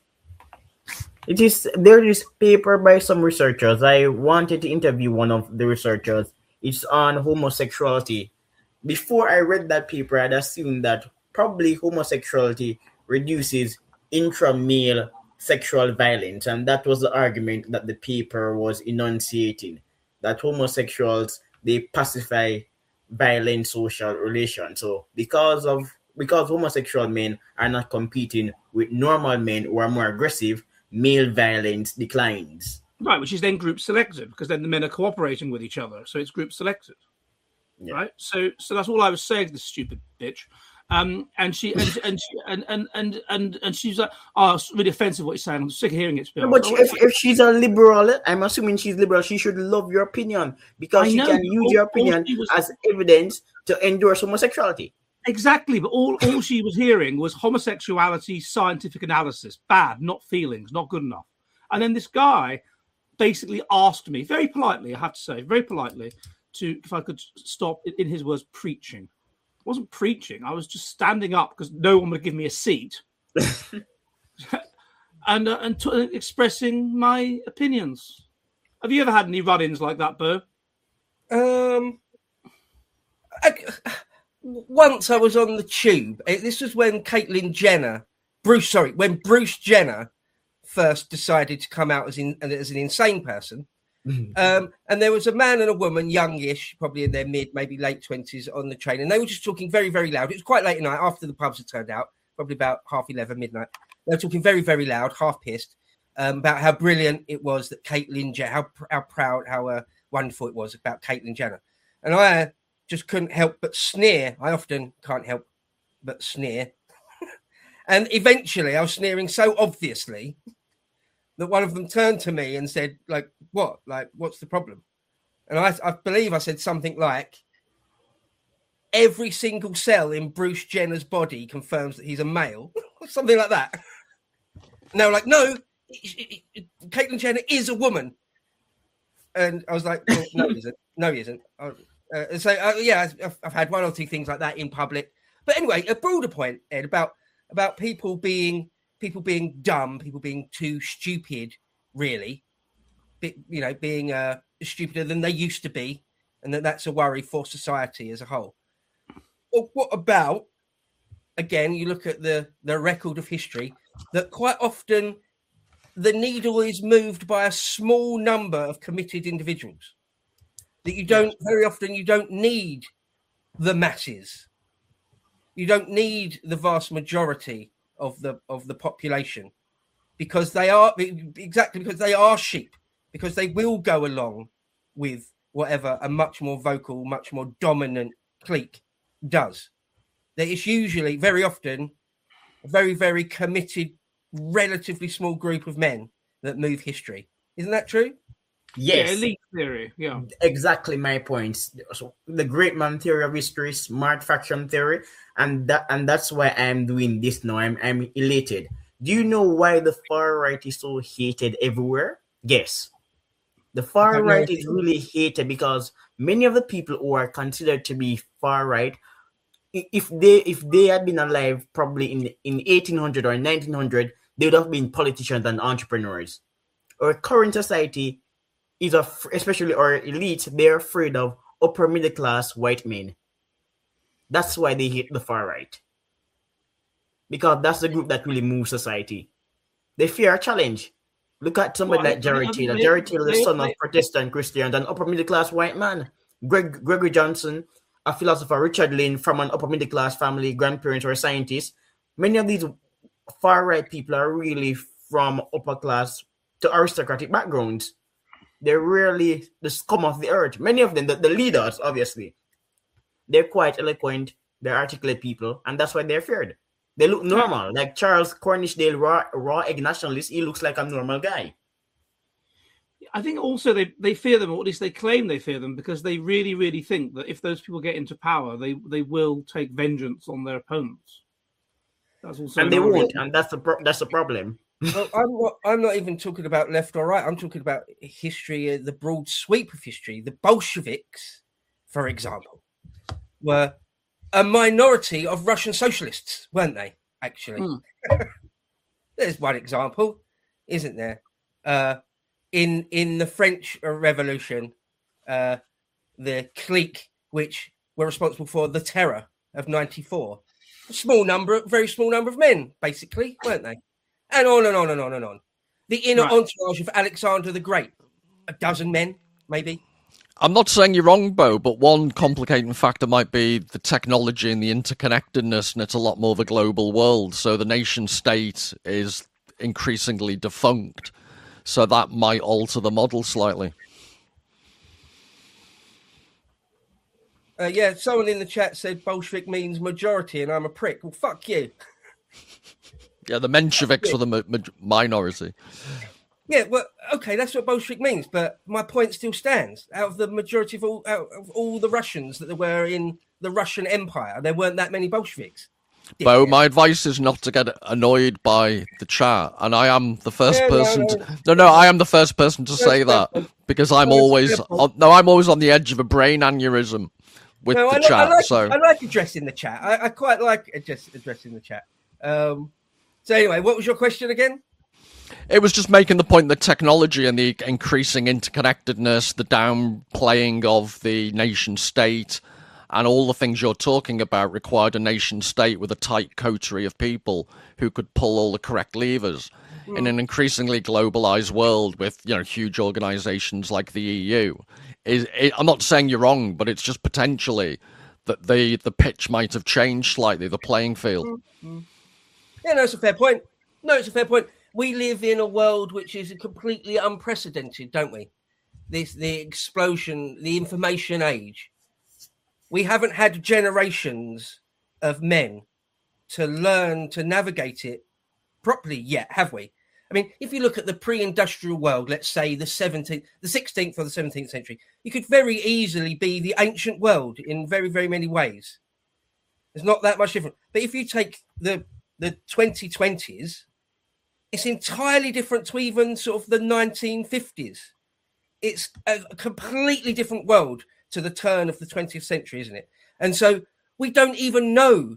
There is paper by some researchers. I wanted to interview one of the researchers. It's on homosexuality. Before I read that paper, I'd assumed that probably homosexuality reduces intra-male sexual violence, and that was the argument that the paper was enunciating, that homosexuals, they pacify violent social relations. So because homosexual men are not competing with normal men who are more aggressive, male violence declines.
Right, which is then group selected, because then the men are cooperating with each other, so it's group selected. Yeah. Right, so that's all I was saying to this stupid bitch. And she's like, oh, it's really offensive what you're saying. I'm sick of hearing it.
But if she's a liberal, I'm assuming she's liberal. She should love your opinion because she can use your opinion as evidence to endorse homosexuality.
Exactly, but all she was hearing was homosexuality, scientific analysis, bad, not feelings, not good enough. And then this guy basically asked me, very politely, I have to say, very politely, if I could stop, in his words, preaching. I wasn't preaching, I was just standing up because no one would give me a seat and expressing my opinions. Have you ever had any run-ins like that, Bo?
Once I was on the tube. This was when when Bruce Jenner first decided to come out as an insane person. And there was a man and a woman, youngish, probably in their mid, maybe late 20s, on the train, and they were just talking very, very loud. It was quite late at night, after the pubs had turned out, probably about 11:30, midnight. They were talking very, very loud, half pissed, about how brilliant it was that Caitlyn Jenner, how proud, how wonderful it was about Caitlyn Jenner. And I just couldn't help but sneer. I often can't help but sneer. And eventually I was sneering so obviously that one of them turned to me and said, like, what? Like, what's the problem? And I believe I said something like, every single cell in Bruce Jenner's body confirms that he's a male. Something like that. And they were like, no, Caitlyn Jenner is a woman. And I was like, well, no, he isn't. No, he isn't. I've had one or two things like that in public. But anyway, a broader point, Ed, about people being dumb, people being too stupid, really, being stupider than they used to be, and that's a worry for society as a whole. Well, what about, again, you look at the record of history, that quite often the needle is moved by a small number of committed individuals. That very often you don't need the masses. You don't need the vast majority of the population, because they are sheep, because they will go along with whatever a much more vocal, much more dominant clique does. That it's usually very often a very, very committed relatively small group of men that move history. Isn't that true?
Yes.
Yeah, elite theory. Yeah.
Exactly my points. So the great man theory of history, smart faction theory, and that's why I'm doing this now. I'm elated. Do you know why the far right is so hated everywhere? Guess. The far right is really hated because many of the people who are considered to be far right, if they had been alive probably in 1800 or 1900, they would have been politicians and entrepreneurs. Our current society is especially our elites, they're afraid of upper middle class white men. That's why they hate the far right. Because that's the group that really moves society. They fear a challenge. Look at somebody like Jerry Taylor. Jerry Taylor is the son of Protestant Christians, an upper middle class white man. Gregory Johnson, a philosopher, Richard Lynn, from an upper middle class family, grandparents or scientists. Many of these far right people are really from upper class to aristocratic backgrounds. They're really the scum of the earth. Many of them, the leaders, obviously, they're quite eloquent, they're articulate people, and that's why they're feared. They look normal. Like Charles Cornishdale, raw egg nationalist, he looks like a normal guy.
I think also they fear them, or at least they claim they fear them, because they really, really think that if those people get into power, they will take vengeance on their opponents. That's also,
and they won't, and that's the problem.
Well, I'm not even talking about left or right. I'm talking about history, the broad sweep of history. The Bolsheviks, for example, were a minority of Russian socialists, weren't they? Actually, there's one example, isn't there? In the French Revolution, the clique which were responsible for the terror of '94, very small number of men, basically, weren't they? And on and on and on and on. The inner entourage of Alexander the Great, a dozen men, maybe.
I'm not saying you're wrong, Bo, but one complicating factor might be the technology and the interconnectedness, and it's a lot more of a global world. So the nation state is increasingly defunct. So that might alter the model slightly.
Yeah, someone in the chat said Bolshevik means majority, and I'm a prick. Well, fuck you.
Yeah, the Mensheviks were the minority.
Yeah, well, okay, that's what Bolshevik means, but my point still stands. Out of the majority of all the Russians that there were in the Russian Empire, there weren't that many Bolsheviks.
Bo, my advice is not to get annoyed by the chat, and I am the first person. I am the first person to say that because I'm always on the edge of a brain aneurysm with the chat.
I like addressing the chat. I quite like addressing the chat. So anyway, what was your question again?
It was just making the point that technology and the increasing interconnectedness, the downplaying of the nation state, and all the things you're talking about required a nation state with a tight coterie of people who could pull all the correct levers in an increasingly globalized world with, huge organizations like the EU. I'm not saying you're wrong, but it's just potentially that the pitch might have changed slightly, the playing field.
Yeah, no, it's a fair point. We live in a world which is completely unprecedented, don't we? The explosion, the information age. We haven't had generations of men to learn to navigate it properly yet, have we? I mean, if you look at the pre-industrial world, let's say the 16th or the 17th century, you could very easily be the ancient world in very, very many ways. There's not that much different. But if you take the 2020s, it's entirely different to even sort of the 1950s. It's a completely different world to the turn of the 20th century, isn't it? And so we don't even know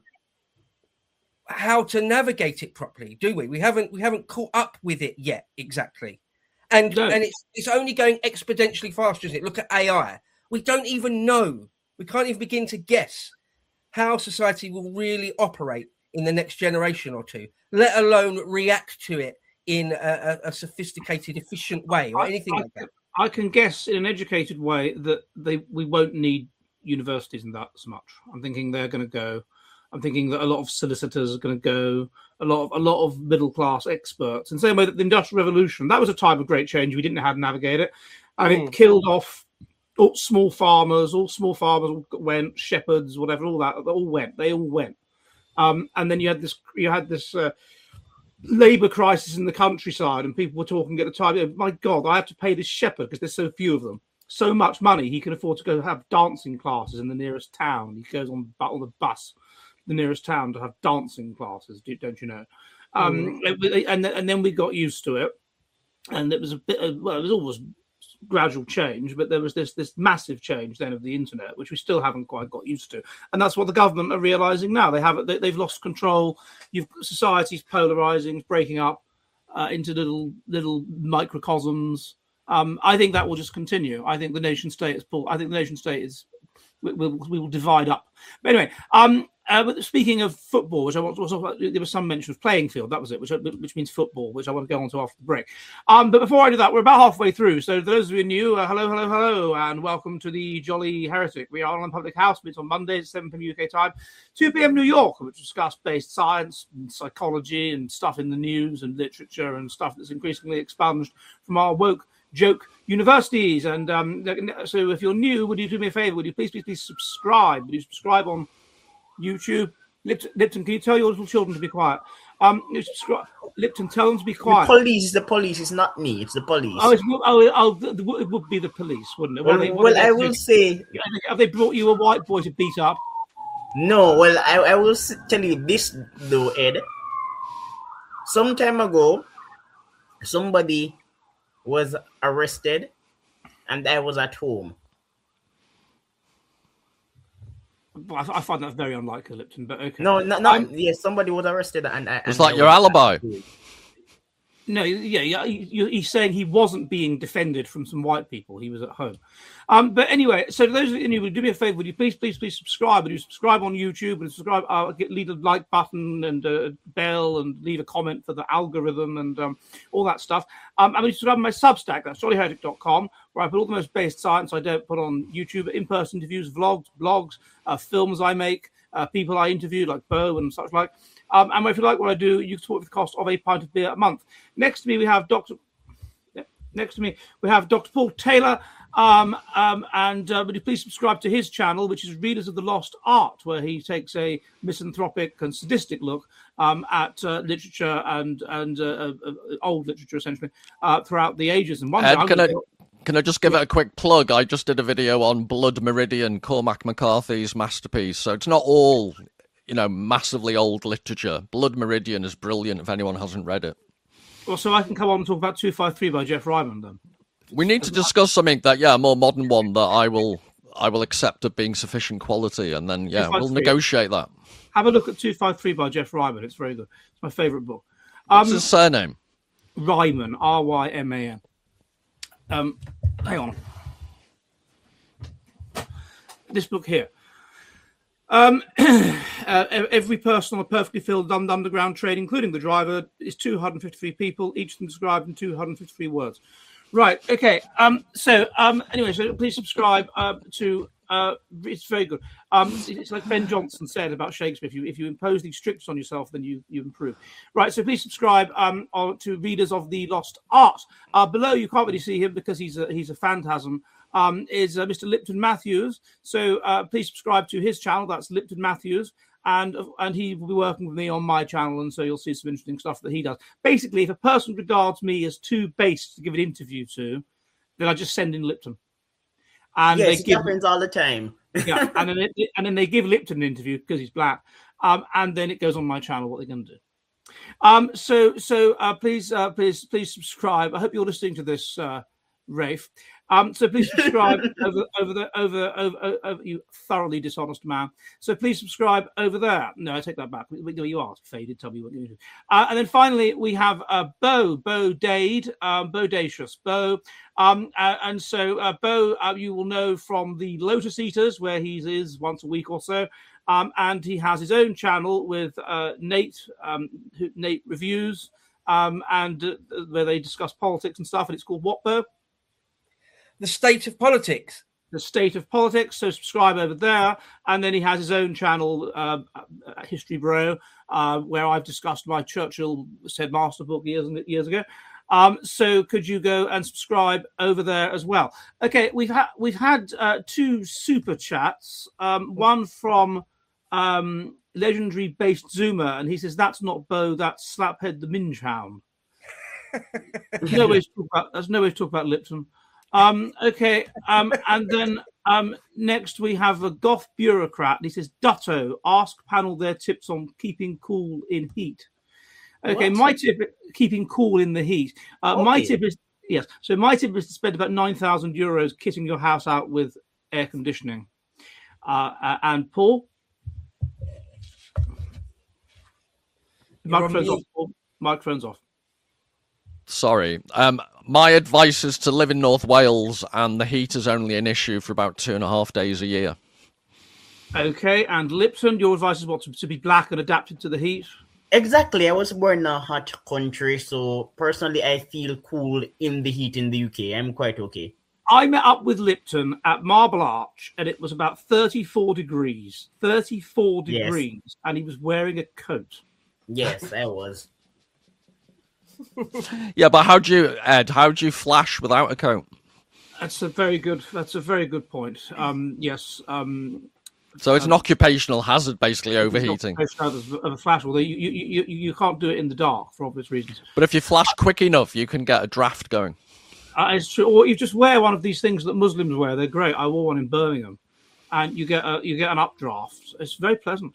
how to navigate it properly, do we? We haven't caught up with it yet, exactly. And it's only going exponentially faster, isn't it? Look at AI. We don't even know. We can't even begin to guess how society will really operate in the next generation or two, let alone react to it in a sophisticated, efficient way or anything like that.
I can guess in an educated way that we won't need universities in that so much. I'm thinking they're going to go. I'm thinking that a lot of solicitors are going to go. A lot of middle class experts. In the same way that the Industrial Revolution, that was a time of great change. We didn't know how to navigate it, and it killed off all small farmers. All small farmers went, shepherds, whatever, all that. They all went. And then you had this labour crisis in the countryside, and people were talking at the time, my God, I have to pay this shepherd because there's so few of them. So much money, he can afford to go have dancing classes in the nearest town. He goes on the bus, the nearest town, to have dancing classes. Don't you know? And then we got used to it, and it was a bit. It was always gradual change, but there was this massive change then of the internet, which we still haven't quite got used to, and that's what the government are realizing now. They've lost control. Society's polarizing, breaking up into little microcosms. I think that will just continue. I think the nation state is pulled. I think the nation state is we will divide up. But anyway, but speaking of football, which I want to talk about, there was some mention of playing field. That was it, which means football, which I want to go on to after the break. But before I do that, we're about halfway through. So those of you new, hello, and welcome to the Jolly Heretic. We are on Public House. It's on Mondays, 7 p.m. UK time, 2 p.m. New York, which discuss based science and psychology and stuff in the news and literature and stuff that's increasingly expunged from our woke joke universities. And so if you're new, would you do me a favor? Would you please subscribe? Would you subscribe on YouTube? Lipton, can you tell your little children to be quiet? Lipton, tell them to be quiet.
The police. It's not me. It's the police.
It would be the police, wouldn't it?
Well, I will say...
Have they brought you a white boy to beat up?
No, well, I will tell you this, though, Ed. Some time ago, somebody was arrested, and I was at home.
I find that very unlikely, Lipton, but okay.
No. Yes, somebody was arrested, and
it's like your alibi.
No, yeah, he's saying he wasn't being defended from some white people. He was at home. But anyway, so to those of you who would do me a favor, would you please subscribe? Would you subscribe on YouTube and subscribe? Leave a like button and a bell and leave a comment for the algorithm and all that stuff. And you subscribe to my Substack. That's jollyheretic.com, where I put all the most based science I don't put on YouTube, in-person interviews, vlogs, blogs, films I make, people I interview like Bo and such like. And if you like what I do, you can support with the cost of a pint of beer a month. Next to me, we have Dr. Paul Taylor. And would you please subscribe to his channel, which is Readers of the Lost Art, where he takes a misanthropic and sadistic look at literature and old literature, essentially, throughout the ages. And
can I just give it a quick plug? I just did a video on Blood Meridian, Cormac McCarthy's masterpiece. So it's not all, massively old literature. Blood Meridian is brilliant if anyone hasn't read it.
Well, so I can come on and talk about 253 by Jeff Ryman then.
We need to discuss something a more modern one that I will accept of being sufficient quality, and then we'll negotiate that.
Have a look at 253 by Jeff Ryman. It's very good. It's my favourite book.
What's his surname?
Ryman, Ryman. Hang on. This book here. Every person on a perfectly filled underground train, including the driver, is 253 people, each of them described in 253 words. Right. Okay. Anyway, so please subscribe to. It's very good. It's like Ben Jonson said about Shakespeare. If you impose these strictures on yourself, then you improve. Right. So please subscribe to Readers of the Lost Art. Below, you can't really see him because he's a phantasm. Is Mr. Lipton Matthews. So please subscribe to his channel. That's Lipton Matthews. And he will be working with me on my channel, and so you'll see some interesting stuff that he does. Basically, if a person regards me as too base to give an interview to, then I just send in Lipton. And
it happens all the time.
Yeah, and then they give Lipton an interview because he's black, and then it goes on my channel. What they're going to do. So please subscribe. I hope you're listening to this, Rafe. So please subscribe over you thoroughly dishonest man. So please subscribe over there. No, I take that back. You are faded. Tell me what you do. And then finally we have Bo Dade, Bodacious Bo. And so Bo, you will know from the Lotus Eaters, where he is once a week or so. And he has his own channel with Nate Reviews, and where they discuss politics and stuff. And it's called what, Bo?
The State of Politics.
The State of Politics. So subscribe over there. And then he has his own channel, History Bro, where I've discussed my Churchill Said Master book years ago. So could you go and subscribe over there as well? Okay, we've had two super chats. One from legendary based Zoomer, and he says that's not Bo, that's Slaphead the Minge Hound. There's no way to talk about Lipton. Okay, and then next we have a goth bureaucrat. He says, Dutto, ask panel their tips on keeping cool in heat. Okay, my tip, keeping cool in the heat. My tip is, yes, so my tip is to spend about €9,000 kitting your house out with air conditioning. And Paul? Microphone's off, Paul. Microphone's off.
Sorry. My advice is to live in North Wales, and the heat is only an issue for about 2.5 days a year.
Okay, and Lipton, your advice is what, to be black and adapted to the heat?
Exactly. I was born in a hot country, so personally I feel cool in the heat in the UK. I'm quite okay.
I met up with Lipton at Marble Arch, and it was about 34 degrees. 34 degrees, yes. And he was wearing a coat.
Yes, I was.
Yeah, but how do you flash without a coat?
That's a very good point. Yes.
So it's an occupational hazard, basically, overheating.
Of a flash, although you can't do it in the dark for obvious reasons.
But if you flash quick enough, you can get a draft going.
It's true. Or you just wear one of these things that Muslims wear. They're great. I wore one in Birmingham, and you get an updraft. It's very pleasant.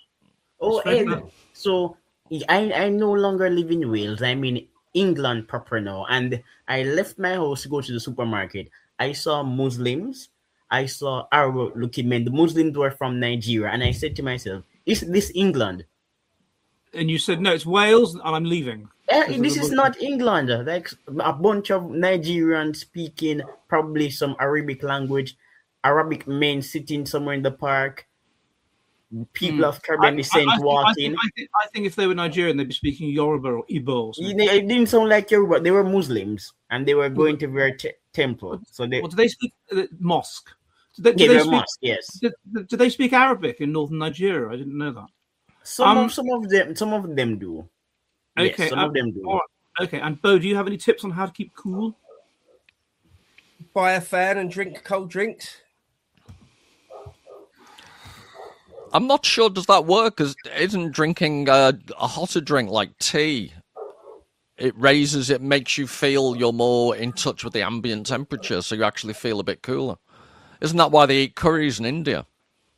So I no longer live in Wales. I'm in England proper now, and I left my house to go to the supermarket. I saw Muslims. I saw Arab-looking men. The Muslims were from Nigeria, and I said to myself, "Is this England?"
And you said, "No, it's Wales, and I'm leaving."
This is not England. Like a bunch of Nigerians speaking probably some Arabic language, Arabic men sitting somewhere in the park, people of Caribbean descent walking.
I think if they were Nigerian, they'd be speaking Yoruba or Igbo.
It didn't sound like Yoruba. They were Muslims, and they were going to their temple. So
do they speak mosque?
They were mosque. Yes.
Do they speak Arabic in northern Nigeria? I didn't know that.
Some of them do.
Okay,
yes, some of them do.
All right. Okay, and Bo, do you have any tips on how to keep cool?
Buy a fan and drink cold drinks.
I'm not sure. Does that work? Because isn't drinking a hotter drink like tea? It makes you feel you're more in touch with the ambient temperature, so you actually feel a bit cooler. Isn't that why they eat curries in India?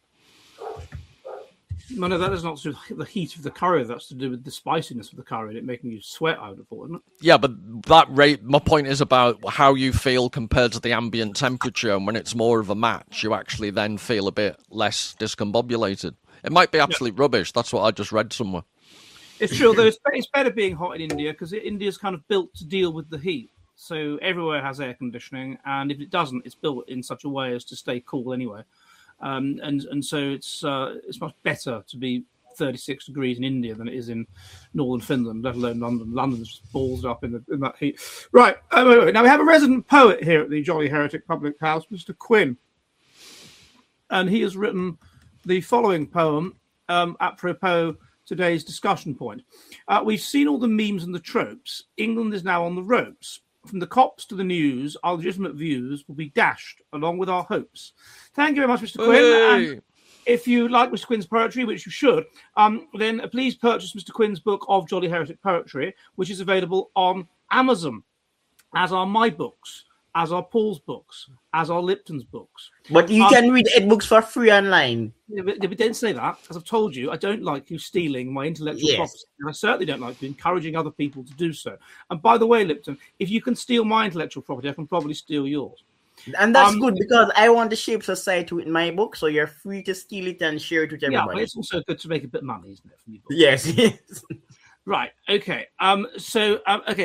No, that is not to do with the heat of the curry. That's to do with the spiciness of the curry and it making you sweat, I would have thought, isn't it?
Yeah, but my point is about how you feel compared to the ambient temperature. And when it's more of a match, you actually then feel a bit less discombobulated. It might be absolute rubbish. That's what I just read somewhere.
It's true, though. It's better being hot in India because India's kind of built to deal with the heat. So everywhere has air conditioning. And if it doesn't, it's built in such a way as to stay cool anyway. And so it's much better to be 36 degrees in India than it is in northern Finland, let alone London. London's just ballsed up in that heat. Right. Now we have a resident poet here at the Jolly Heretic Public House, Mr. Quinn. And he has written the following poem apropos today's discussion point. We've seen all the memes and the tropes. England is now on the ropes. From the cops to the news, our legitimate views will be dashed along with our hopes. Thank you very much, Mr. Quinn.
Hey.
And if you like Mr. Quinn's poetry, which you should, then please purchase Mr. Quinn's book of Jolly Heretic Poetry, which is available on Amazon, as are my books, as are Paul's books, as are Lipton's books.
But you can read Ed books for free online.
Yeah, but don't say that. As I've told you, I don't like you stealing my intellectual property. And I certainly don't like you encouraging other people to do so. And by the way, Lipton, if you can steal my intellectual property, I can probably steal yours.
And that's good because I want to shape society with my book, so you're free to steal it and share it with everybody.
Yeah, but it's also good to make a bit of money, isn't it? From your book?
Yes.
Right. Okay. And also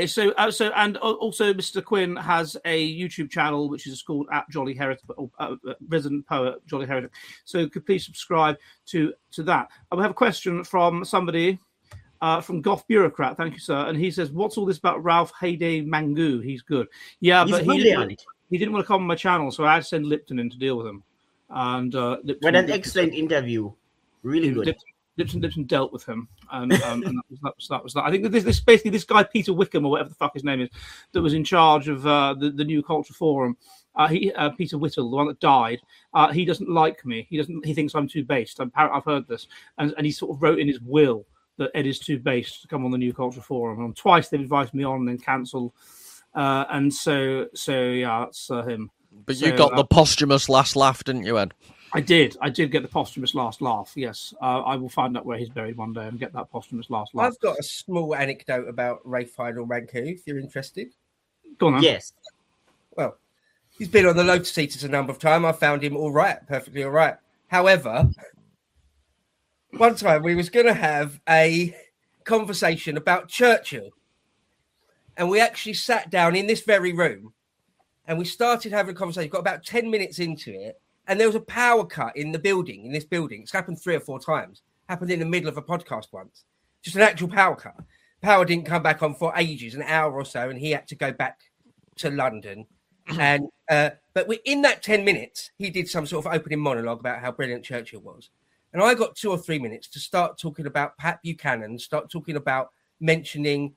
Mr. Quinn has a YouTube channel which is called at Jolly Heretic, Resident Poet Jolly Heretic. So could please subscribe to that. I have a question from somebody from Goth Bureaucrat. Thank you, sir. And he says, "What's all this about Ralph Hayday Mangu? He's good." Yeah, but he didn't want to come on my channel, so I had to send Lipton in to deal with him. And
Lipton, an excellent interview. Really good.
Lipton dealt with him, and that was that. I think this guy Peter Wickham or whatever the fuck his name is that was in charge of the New Culture Forum Peter Whittle, the one that died, he doesn't like me. He thinks I'm too based. I've heard this, and he sort of wrote in his will that Ed is too based to come on the New Culture Forum. And twice they've invited me on and then cancelled. And so yeah, that's him.
But you got the posthumous last laugh, didn't you, Ed?
I did get the posthumous last laugh. Yes, I will find out where he's buried one day and get that posthumous last laugh.
I've got a small anecdote about Ray Final Ranku, if you're interested.
Go on, then.
Yes.
Well, he's been on the Lotus Eaters a number of times. I found him all right, perfectly all right. However, one time we was going to have a conversation about Churchill, and we actually sat down in this very room, and we started having a conversation. Got about 10 minutes into it, and there was a power cut in the building. In this building, it's happened 3 or 4 times. Happened in the middle of a podcast once. Just an actual power cut. Power didn't come back on for ages, an hour or so, and he had to go back to London. And but in that 10 minutes, he did some sort of opening monologue about how brilliant Churchill was. And I got 2 or 3 minutes to start talking about Pat Buchanan, start talking about mentioning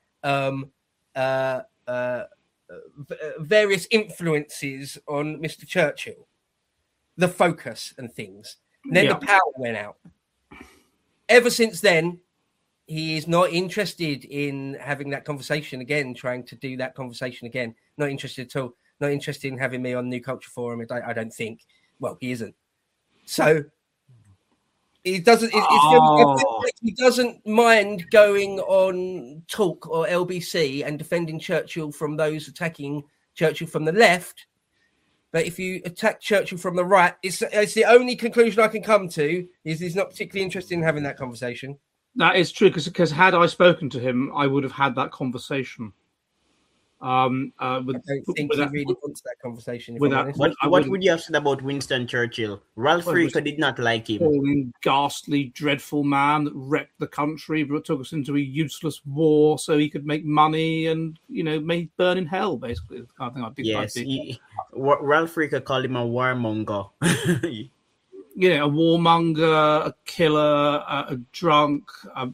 various influences on Mr. Churchill, the focus and things. And then the power went out. Ever since then, he is not interested in having that conversation again, trying to do that conversation again. Not interested at all. Not interested in having me on New Culture Forum. I don't think. Well, he isn't. So he doesn't. He doesn't mind going on Talk or LBC and defending Churchill from those attacking Churchill from the left. But if you attack Churchill from the right, it's the only conclusion I can come to is he's not particularly interested in having that conversation.
That is true, because had I spoken to him, I would have had that conversation.
I don't think he really wants that conversation.
What would you have said about Winston Churchill? Ralph Reeker did not like him.
Appalling, ghastly, dreadful man that wrecked the country, but took us into a useless war so he could make money and, made burn in hell, basically. I think
yes, Ralph Reeker called him a warmonger.
A warmonger, a killer, a drunk,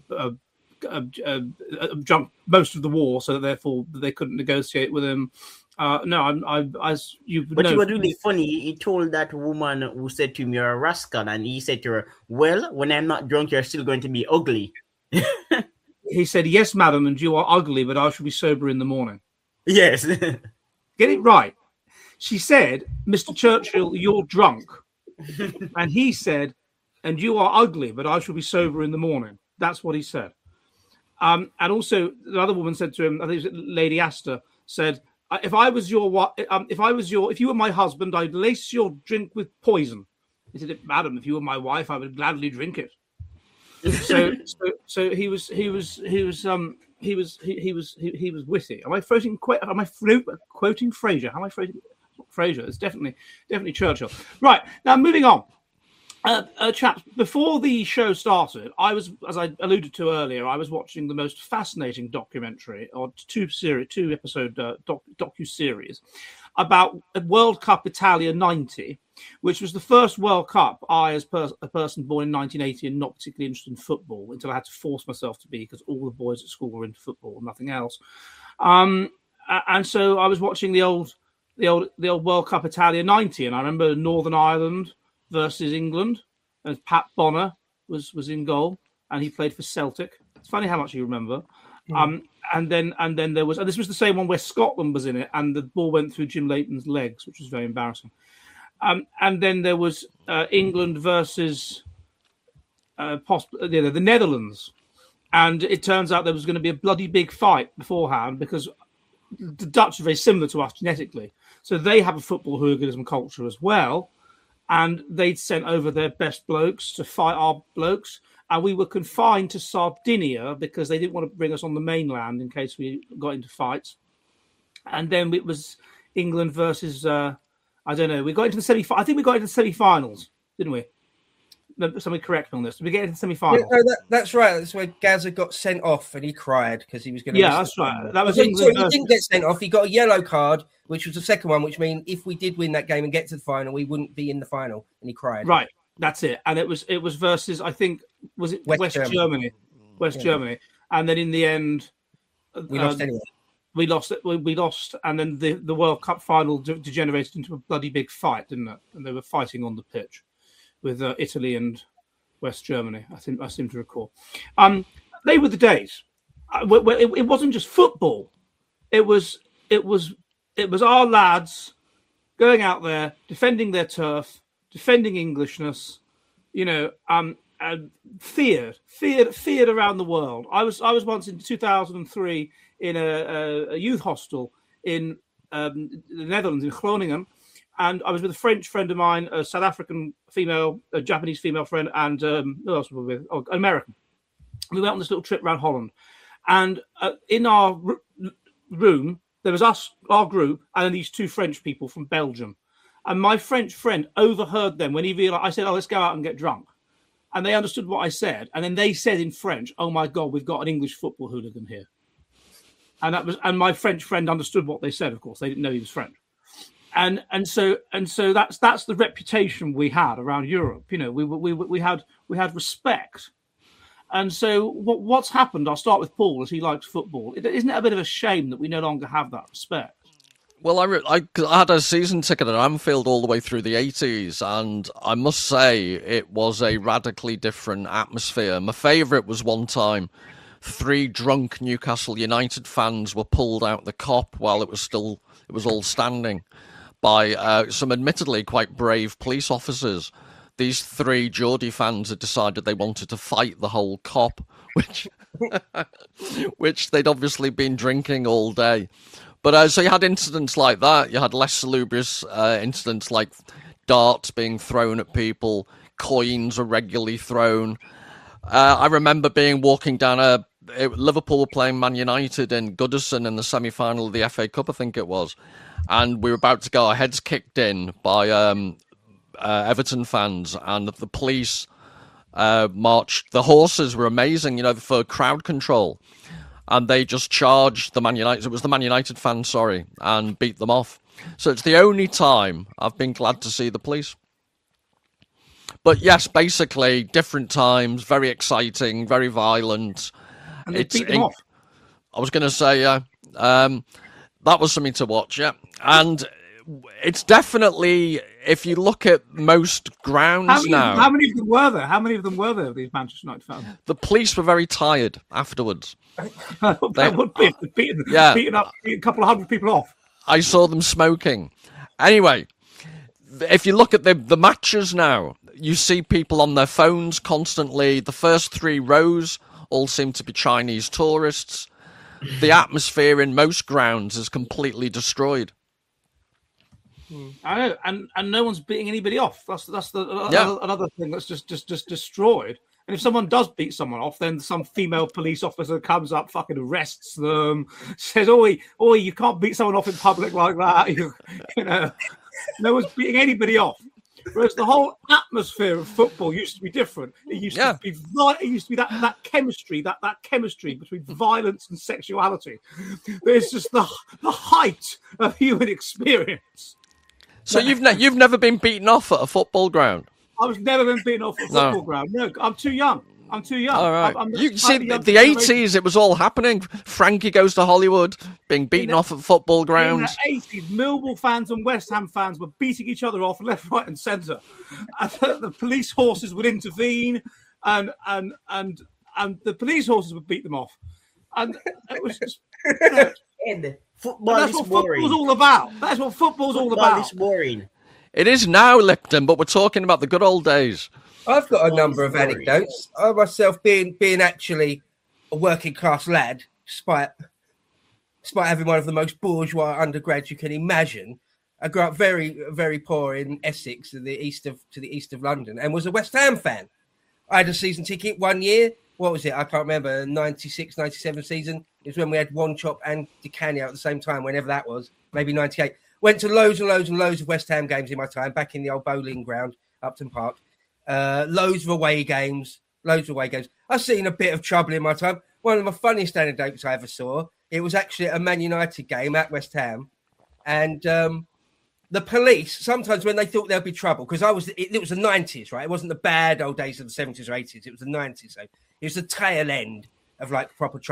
drunk most of the war, so therefore they couldn't negotiate with him. But
it was really funny. He told that woman who said to him, "You're a rascal," and he said to her, "Well, when I'm not drunk, you're still going to be ugly."
He said, "Yes, madam, and you are ugly, but I shall be sober in the morning."
Yes.
Get it right. She said, "Mr. Churchill, you're drunk." And he said, "And you are ugly, but I shall be sober in the morning." That's what he said. And also, the other woman said to him, I think it was Lady Astor, said, if you were my husband, I'd lace your drink with poison." He said, "Madam, if you were my wife, I would gladly drink it." So he was witty. Am I quoting Fraser? How am I phrasing Fraser? It's definitely Churchill. Right, now moving on. Chaps, before the show started, I was, as I alluded to earlier, I was watching the most fascinating documentary, or 2-episode docu-series about World Cup Italia 90, which was the first World Cup I, as a person born in 1980 and not particularly interested in football, until I had to force myself to be, because all the boys at school were into football and nothing else. And so I was watching the old World Cup Italia 90, and I remember Northern Ireland versus England, and Pat Bonner was in goal, and he played for Celtic. It's funny how much you remember. Yeah. And then there was, and this was the same one where Scotland was in it, and the ball went through Jim Leighton's legs, which was very embarrassing. And then there was England versus the Netherlands, and it turns out there was going to be a bloody big fight beforehand, because the Dutch are very similar to us genetically, so they have a football hooliganism culture as well. And they'd sent over their best blokes to fight our blokes. And we were confined to Sardinia because they didn't want to bring us on the mainland in case we got into fights. And then it was England versus, I don't know, we got into the semi-finals. I think we got into the semi-finals, didn't we? Somebody correct me on this. Did we get into the semi-finals?
Yeah, no, that's right. That's where Gazza got sent off and he cried because he was going to...
Yeah, that's right. That was
England. So he didn't get sent off. He got a yellow card, which was the second one, which means if we did win that game and get to the final, we wouldn't be in the final. And he cried.
Right. That's it. And it was versus, I think, was it West Germany? West Germany. And then in the end...
We lost anyway.
we lost it. We lost, and then the World Cup final degenerated into a bloody big fight, didn't it? And they were fighting on the pitch with Italy and West Germany. I seem to recall. They were the days. It wasn't just football. It was our lads going out there defending their turf, defending Englishness. And feared around the world. I was once in 2003 in a youth hostel in the Netherlands, in Groningen, and I was with a French friend of mine, a South African female, a Japanese female friend, and who else were we with? An American. We went on this little trip around Holland, and in our room there was us, our group, and then these two French people from Belgium. And my French friend overheard them when he realized. I said, "Oh, let's go out and get drunk." And they understood what I said. And then they said in French, "Oh my God, we've got an English football hooligan here." And my French friend understood what they said, of course. They didn't know he was French. And so that's the reputation we had around Europe. We had respect. And so what's happened, I'll start with Paul, as he likes football. Isn't it a bit of a shame that we no longer have that respect?
Well, I had a season ticket at Anfield all the way through the 80s, and I must say it was a radically different atmosphere. My favourite was one time 3 drunk Newcastle United fans were pulled out the Kop while it was all standing by some admittedly quite brave police officers. These 3 Geordie fans had decided they wanted to fight the whole Kop, which they'd obviously been drinking all day. But so you had incidents like that. You had less salubrious incidents like darts being thrown at people, coins were regularly thrown. I remember walking down Liverpool were playing Man United in Goodison in the semi-final of the FA Cup, I think it was. And we were about to go, our heads kicked in by Everton fans, and the police marched. The horses were amazing, for crowd control. And they just charged the Man United. It was the Man United fans, sorry, and beat them off. So it's the only time I've been glad to see the police. But yes, basically, different times, very exciting, very violent.
And they beat them off.
I was going to say, that was something to watch, yeah. And it's definitely, if you look at most grounds now...
How many of them were there? How many of them were there, these Manchester United fans?
The police were very tired afterwards.
That would be beating up a couple of hundred people off.
I saw them smoking. Anyway, if you look at the matches now, you see people on their phones constantly. The first 3 rows all seem to be Chinese tourists. The atmosphere in most grounds is completely destroyed.
I know, and no one's beating anybody off. That's another thing that's just destroyed. And if someone does beat someone off, then some female police officer comes up, fucking arrests them, says, "Oi, you can't beat someone off in public like that." No one's beating anybody off. Whereas the whole atmosphere of football used to be different. It used to be that chemistry, that chemistry between violence and sexuality. There's just the height of human experience.
So you've never been beaten off at a football ground?
I was never been beaten off at a football ground. No, I'm too young. All
right. You see, the 80s, it was all happening. Frankie Goes to Hollywood, being beaten off at football grounds.
In the 80s, Millwall fans and West Ham fans were beating each other off left, right, and centre. And the police horses would intervene, and the police horses would beat them off. And it was just.
Football is boring.
Football's all about. That's what football's all about.
Football is boring.
It is now, Lipton, but we're talking about the good old days.
I've got a number of anecdotes. I myself, being actually a working class lad, despite having one of the most bourgeois undergrads you can imagine, I grew up very, very poor in Essex, to the east of London, and was a West Ham fan. I had a season ticket one year. What was it? I can't remember. 96, 97 season. It was when we had Wanchop and Decanio at the same time, whenever that was. Maybe 98. Went to loads and loads and loads of West Ham games in my time, back in the old bowling ground, Upton Park. Loads of away games. I've seen a bit of trouble in my time. One of the funniest anecdotes I ever saw, it was actually a Man United game at West Ham. And the police, sometimes when they thought there'd be trouble, because it was the 90s, right? It wasn't the bad old days of the 70s or 80s. It was the 90s. So it was the tail end of like proper trouble.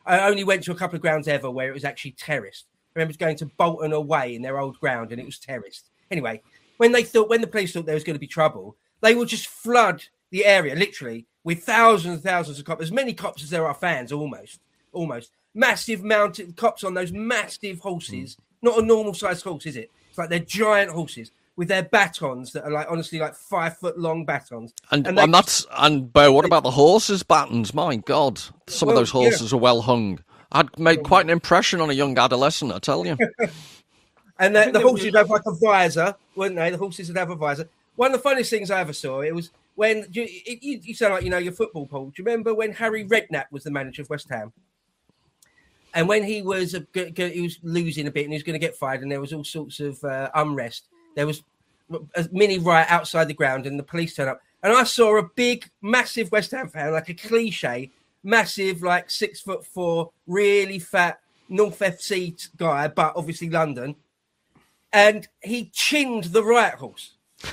I only went to a couple of grounds ever where it was actually terraced. I remember going to Bolton away in their old ground and it was terraced. Anyway, when the police thought there was going to be trouble, they would just flood the area, literally, with thousands and thousands of cops, as many cops as there are fans, almost. Massive mounted cops on those massive horses, not a normal sized horse, is it? It's like they're giant horses with their batons that are like, honestly, like 5 foot long batons.
And Bo, what about the horses' batons? My God, some of those horses are well hung. I'd made quite an impression on a young adolescent, I tell you.
And the horses would have like a visor, wouldn't they? The horses would have a visor. One of the funniest things I ever saw, it was when you sound like you know your football, Paul. Do you remember when Harry Redknapp was the manager of West Ham? And when he was losing a bit and he was going to get fired, and there was all sorts of unrest. There was a mini riot outside the ground, and the police turned up. And I saw a big, massive West Ham fan, like a cliche, massive, like 6'4", really fat North FC guy, but obviously London. And he chinned the riot horse.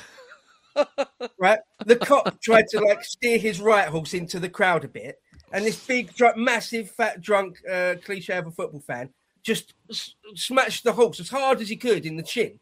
Right? The cop tried to like steer his riot horse into the crowd a bit. And this big, massive, fat, drunk cliche of a football fan just smashed the horse as hard as he could in the chin.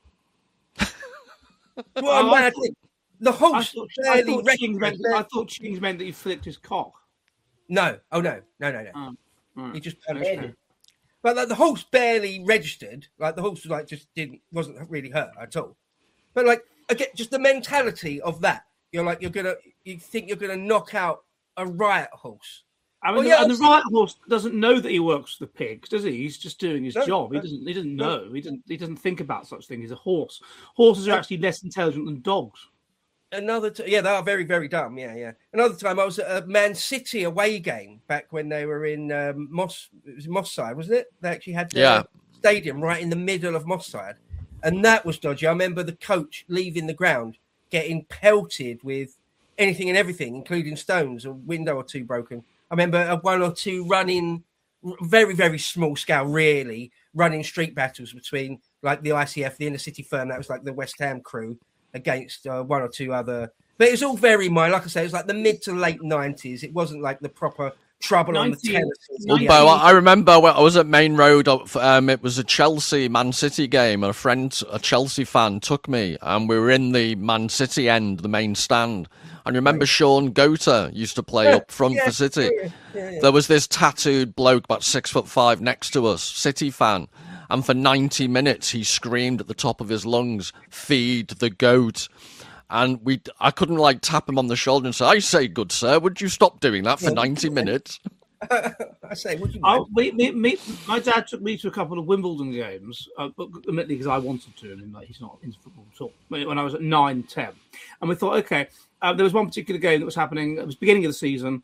What a mad thing. The horse
I thought chins meant that he flipped his cock.
No. Oh, no. He just punished him. But like, the horse barely registered. Like the horse was like wasn't really hurt at all. But like again, just the mentality of that. You think you're gonna knock out a riot horse.
I mean, and the riot horse doesn't know that he works for the pigs, does he? He's just doing his job. He doesn't know. He doesn't think about such things. He's a horse. Horses are actually less intelligent than dogs.
They are very, very dumb. Yeah. Another time, I was at a Man City away game back when they were in Moss. It was Moss Side, wasn't it? They actually had their stadium right in the middle of Moss Side, and that was dodgy. I remember the coach leaving the ground, getting pelted with anything and everything, including stones, a window or two broken. I remember one or two running, very, very small scale, really, running street battles between like the ICF, the inner city firm, that was like the West Ham crew, against one or two other. But it was all very minor. Like I say, it was like the mid to late 90s. It wasn't like the proper trouble on the tennis.
Well, Bo, I remember when I was at Main Road. It was a Chelsea Man City game, and a Chelsea fan, took me, and we were in the Man City end, the main stand. And remember Sean Gota used to play up front for City. Yeah. There was this tattooed bloke, about 6'5", next to us, City fan. And for 90 minutes, he screamed at the top of his lungs, "Feed the goat." And I couldn't like tap him on the shoulder and say, "I say, good sir, would you stop doing that for 90 minutes?"
I say, would you?
My dad took me to a couple of Wimbledon games, admittedly because I wanted to. I mean, like, he's not into football at all. When I was at 9, 10, and we thought, okay, there was one particular game that was happening. It was beginning of the season,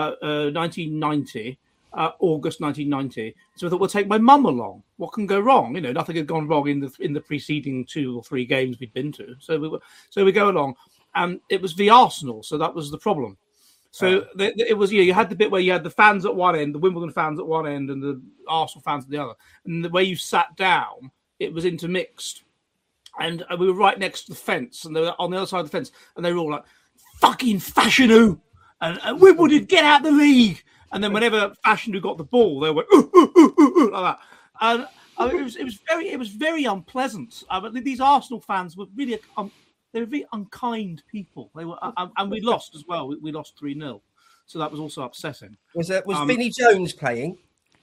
1990. August 1990. So I thought, we'll take my mum along. What can go wrong? You know, nothing had gone wrong in the preceding 2 or 3 games we'd been to. So we go along, and it was the Arsenal. So that was the problem. So it was you had the bit where you had the fans at one end, the Wimbledon fans at one end, and the Arsenal fans at the other. And the way you sat down, it was intermixed. And we were right next to the fence, and they were on the other side of the fence, and they were all like, "Fucking Fashanu!" and Wimbledon, get out the league. And then whenever Fashanu got the ball, they went like that. And it was very unpleasant. These Arsenal fans were really they were very unkind people. They were, and we lost as well. We lost 3-0, so that was also upsetting.
Was Vinnie Jones playing?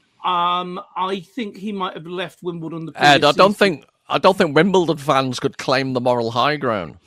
I think he might have left Wimbledon.
Ed, I don't think Wimbledon fans could claim the moral high ground.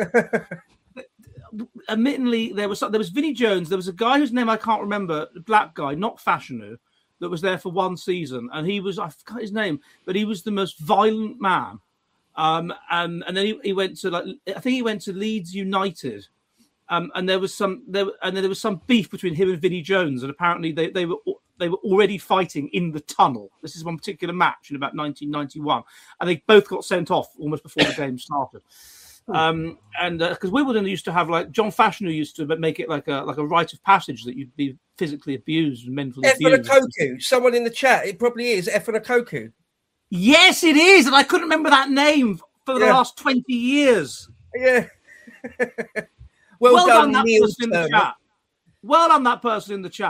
Admittedly, there was Vinnie Jones. There was a guy whose name I can't remember, a black guy, not Fashanu, that was there for one season, and I forgot his name, but he was the most violent man. And then he went to I think he went to Leeds United, and there was some beef between him and Vinnie Jones, and apparently they were already fighting in the tunnel. This is one particular match in about 1991, and they both got sent off almost before the game started. And because Wimbledon used to have, like, John Fashanu used to make it like a rite of passage that you'd be physically abused and mentally abused.
Efanakoku. Someone in the chat, it probably is Efanakoku.
Yes, it is, and I couldn't remember that name for the last 20 years.
Yeah.
well done, that person in the chat. Well done, that person in the chat.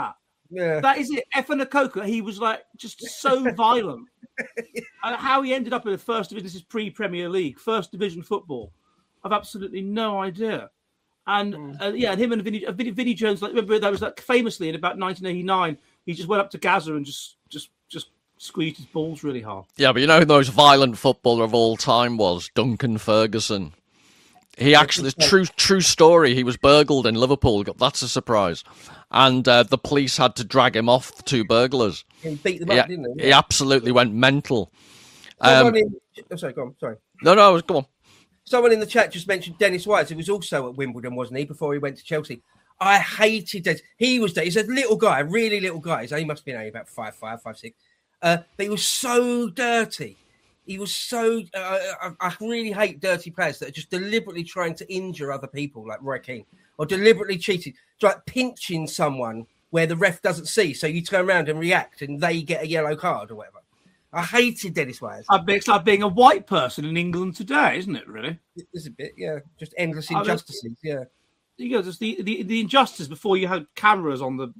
Yeah.
That is it. Efan Akoko, he was like just so violent. And how he ended up in the first division, this is pre-Premier League, first division football, I've absolutely no idea. And and him and Vinnie Jones, like, remember that was like famously in about 1989, he just went up to Gaza and just squeezed his balls really hard.
Yeah, but you know who the most violent footballer of all time was? Duncan Ferguson. He actually, true story, he was burgled in Liverpool. That's a surprise. And the police had to drag him off the two burglars.
He beat them up, didn't he?
He absolutely went mental.
Sorry, go on. Sorry.
No, go on.
Someone in the chat just mentioned Dennis Wise, who was also at Wimbledon, wasn't he, before he went to Chelsea? I hated Dennis. He's a little guy, a really little guy. He must have been only about 5'5", 5'6". But he was so dirty. He was so... I really hate dirty players that are just deliberately trying to injure other people, like Roy Keane, or deliberately cheating. It's like pinching someone where the ref doesn't see, so you turn around and react, and they get a yellow card or whatever. I hated Dennis Wise.
It's like being a white person in England today, isn't it, really?
It's a bit, yeah. Just endless injustices, yeah.
You know, just the injustice before you had cameras on the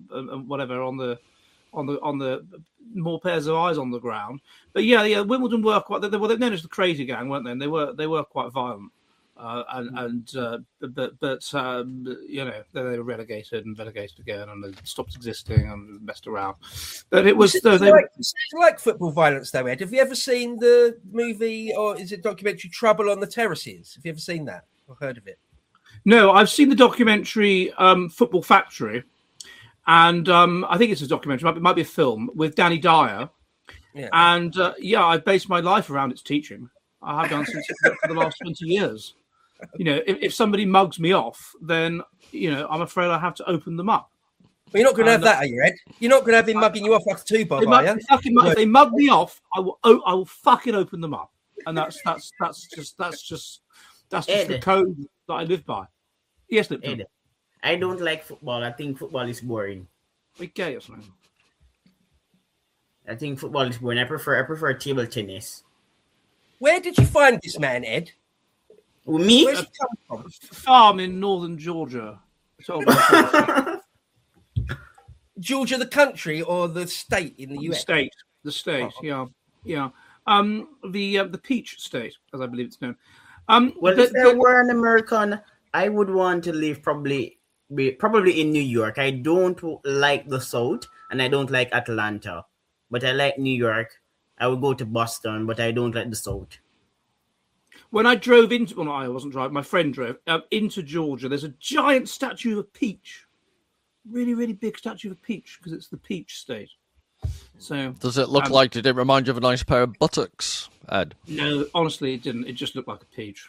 more pairs of eyes on the ground. But yeah, Wimbledon were quite. They were known as the Crazy Gang, weren't they? And they were quite violent. But you know, they were relegated again, and they stopped existing and messed around. But it was
like football violence, though, Ed. Have you ever seen the movie, or is it documentary Trouble on the Terraces? Have you ever seen that or heard of it?
No, I've seen the documentary Football Factory, and I think it's a documentary. It might be a film with Danny Dyer. Yeah. And I've based my life around its teaching. I have done since for the last 20 years. You know, if somebody mugs me off, then, you know, I'm afraid I have to open them up.
Well, you're not going to have that, are you, Ed? You're not going to have him mugging you off like a two-bob, are you?
If they mug me off, I will fucking open them up, and that's just
Ed,
the code that I live by. Yes, Lipton.
Ed, I don't like football. I think football is boring.
We're gay or something.
I think football is boring. I prefer table tennis.
Where did you find this man, Ed?
Me?
Where's he come from?
Farm in northern Georgia.
Georgia, the country, or the state in the US?
The state. Yeah. The Peach State, as I believe it's known.
If I were an American, I would want to live probably in New York. I don't like the South, and I don't like Atlanta, but I like New York. I would go to Boston, but I don't like the South.
When I drove into, I wasn't driving, my friend drove into Georgia, there's a giant statue of a peach. Really, really big statue of a peach, because it's the Peach State. So,
does it look like, did it remind you of a nice pair of buttocks, Ed?
No, honestly, it didn't. It just looked like a peach.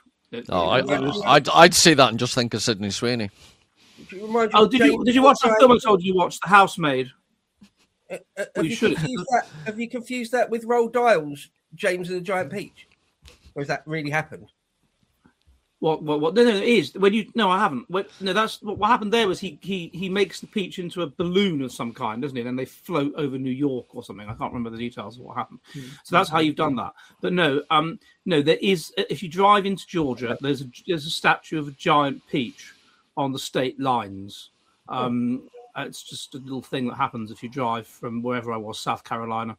I'd see that and just think of Sydney Sweeney.
Did you watch the film I told you watched, The Housemaid?
Have you confused that with Roald Dahl's James and the Giant Peach? Or has that really happened?
What? No, it is. I haven't. That's what happened there was he makes the peach into a balloon of some kind, doesn't he? And then they float over New York or something. I can't remember the details of what happened. So that's how you've done that. But no, there is. If you drive into Georgia, there's a statue of a giant peach on the state lines. It's just a little thing that happens if you drive from wherever I was, South Carolina,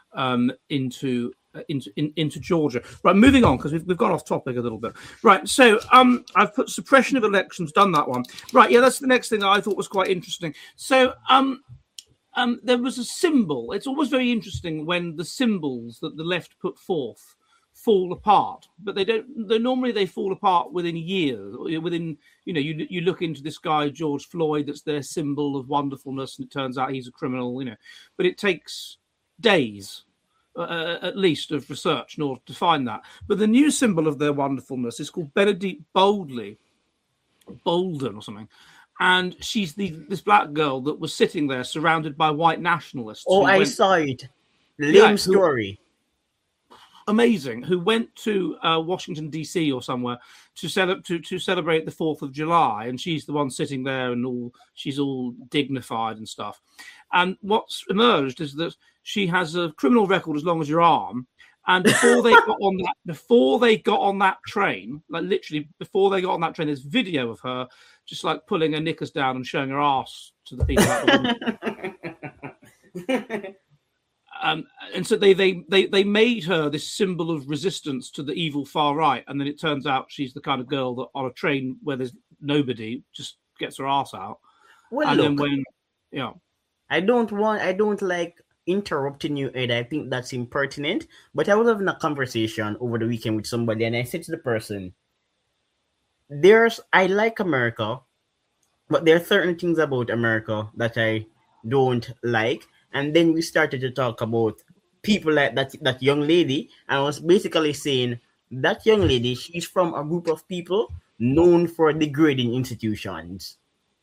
into Georgia. Right, moving on, because we've gone off topic a little bit. Right, so I've put suppression of elections, done that one. Right, yeah, that's the next thing that I thought was quite interesting. So there was a symbol. It's always very interesting when the symbols that the left put forth fall apart, but they don't. Normally they fall apart within years. Within, you look into this guy George Floyd, that's their symbol of wonderfulness, and it turns out he's a criminal. But it takes days. At least of research in order to find that. But the new symbol of their wonderfulness is called Benedict Bolden or something. And she's this black girl that was sitting there surrounded by white nationalists.
Oh, I saw it. Lame story.
Amazing. Who went to Washington, D.C. or somewhere to celebrate the 4th of July. And she's the one sitting there and she's all dignified and stuff. And what's emerged is that she has a criminal record as long as your arm. And before they got on that train, like literally before they got on that train, there's video of her just like pulling her knickers down and showing her ass to the people out the window. And so they made her this symbol of resistance to the evil far right, and then it turns out she's the kind of girl that on a train where there's nobody just gets her ass out.
Well,
and
look,
then when
I don't like interrupting you, Ed. I think that's impertinent. But I was having a conversation over the weekend with somebody, and I said to the person, I like America, but there are certain things about America that I don't like. And then we started to talk about people like that young lady, and I was basically saying that young lady, she's from a group of people known for degrading institutions.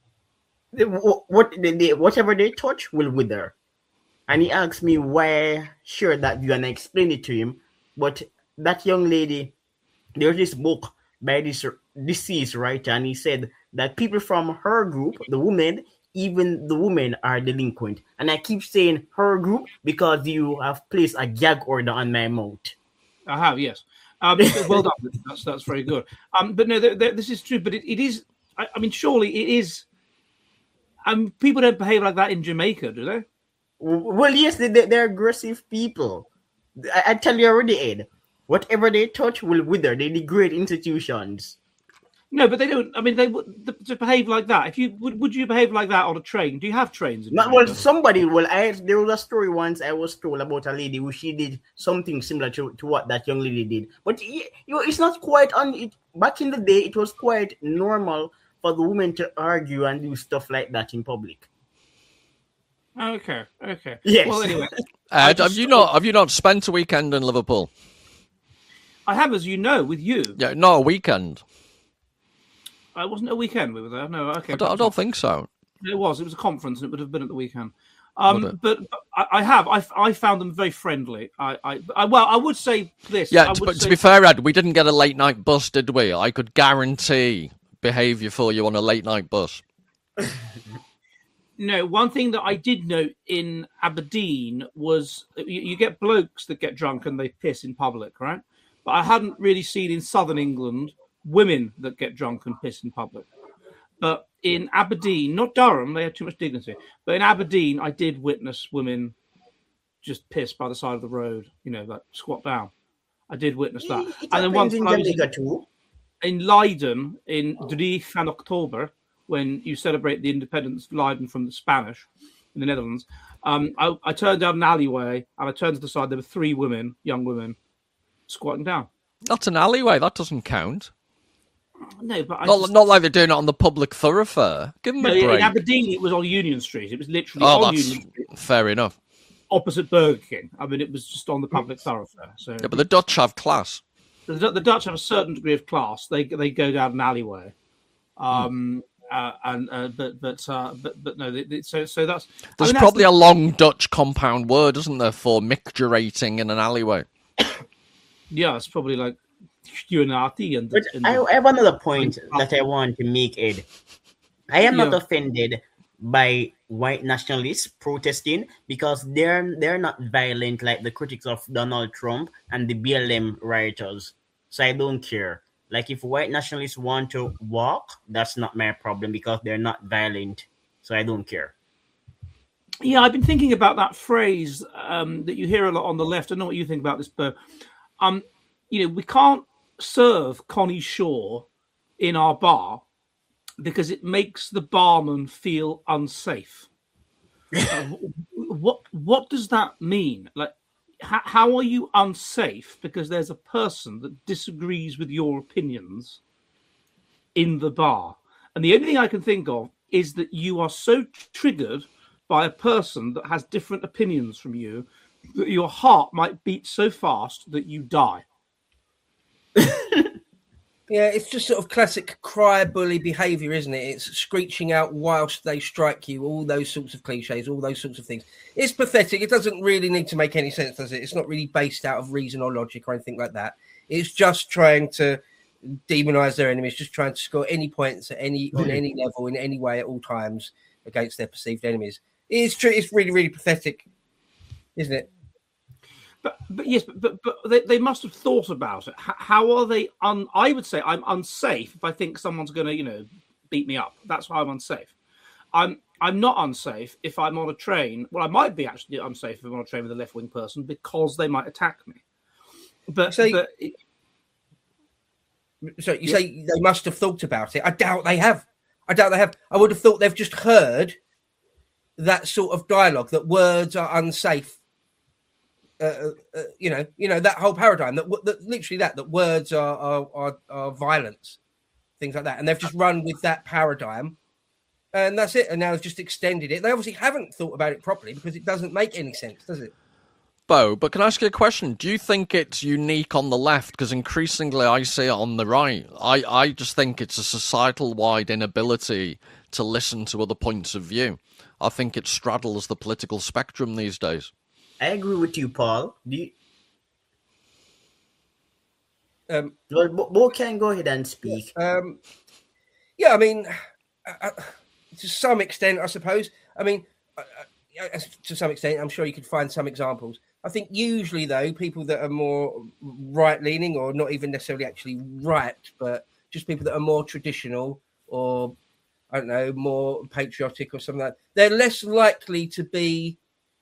Whatever they touch will wither. And he asked me why sure that you, and I explained it to him. But that young lady, there's this book by this deceased writer, and he said that people from her group, even the women are delinquent. And I keep saying her group because you have placed a gag order on my mouth.
I have, yes. Well done. That's very good. But no, this is true. But it is. I mean, surely it is. People don't behave like that in Jamaica, do they?
Well, yes, they're aggressive people. I tell you already, Ed. Whatever they touch will wither. They degrade institutions.
No, but they don't. I mean, they would to behave like that. If you would you behave like that on a train? Do you have trains?
Well, somebody. Well, there was a story once I was told about a lady who she did something similar to what that young lady did. But it's not quite on it. Back in the day, it was quite normal for the women to argue and do stuff like that in public.
Okay.
Yes.
Well, anyway,
have you not spent a weekend in Liverpool?
I have, as you know, with you.
Yeah, not a weekend.
It wasn't a weekend we were there. No, okay.
I don't think so.
It was a conference, and it would have been at the weekend. But I found them very friendly. I would say this.
Yeah, but to be fair, Ed, we didn't get a late night bus, did we? I could guarantee behaviour for you on a late night bus.
No, one thing that I did note in Aberdeen was you get blokes that get drunk and they piss in public, right? But I hadn't really seen in southern England women that get drunk and piss in public. But in Aberdeen, not Durham, they had too much dignity. But in Aberdeen, I did witness women just piss by the side of the road, like squat down. I did witness that. And then once I was in Leiden in 3 van October, when you celebrate the independence of Leiden from the Spanish in the Netherlands, I turned down an alleyway and I turned to the side. There were 3 women, young women, squatting down.
That's an alleyway. That doesn't count.
No, but
not like they're doing it on the public thoroughfare. Give them a break.
In Aberdeen, it was on Union Street. It was literally on Union Street.
Fair enough.
Opposite Burger King. I mean, it was just on the public thoroughfare. So
yeah, but the Dutch have class.
The Dutch have a certain degree of class. They go down an alleyway. But no. So that's.
There's probably a long Dutch compound word, isn't there, for micturating in an alleyway?
Yeah, it's probably like Unati.
But I have another point that I want to make, Ed. I am not offended by white nationalists protesting because they're not violent like the critics of Donald Trump and the BLM rioters. So I don't care. Like if white nationalists want to walk, that's not my problem because they're not violent. So I don't care.
Yeah, I've been thinking about that phrase that you hear a lot on the left. I know what you think about this, but we can't serve Connie Shaw in our bar because it makes the barman feel unsafe. What does that mean? Like, how are you unsafe because there's a person that disagrees with your opinions in the bar? And the only thing I can think of is that you are so triggered by a person that has different opinions from you that your heart might beat so fast that you die.
Yeah, it's just sort of classic cry bully behaviour, isn't it? It's screeching out whilst they strike you, all those sorts of cliches, all those sorts of things. It's pathetic. It doesn't really need to make any sense, does it? It's not really based out of reason or logic or anything like that. It's just trying to demonise their enemies, just trying to score any points on any level, in any way, at all times, against their perceived enemies. It's true. It's really, really pathetic, isn't it?
But yes, but they must have thought about it. How are they? I would say I'm unsafe if I think someone's going to, beat me up. That's why I'm unsafe. I'm not unsafe if I'm on a train. Well, I might be actually unsafe if I'm on a train with a left-wing person because they might attack me. But
So you say they must have thought about it. I doubt they have. I would have thought they've just heard that sort of dialogue, that words are unsafe. That whole paradigm, that literally that words are violence, things like that, and they've just run with that paradigm, and that's it. And now they've just extended it. They obviously haven't thought about it properly because it doesn't make any sense, does it?
Bo, but can I ask you a question? Do you think it's unique on the left? Because increasingly I see it on the right. I just think it's a societal-wide inability to listen to other points of view. I think it straddles the political spectrum these days.
I agree with you, Paul. Bo can go ahead and speak.
Yeah, I mean, to some extent, I suppose. I mean, to some extent, I'm sure you could find some examples. I think usually, though, people that are more right-leaning, or not even necessarily actually right, but just people that are more traditional, or I don't know, more patriotic or something like that, they're less likely to be.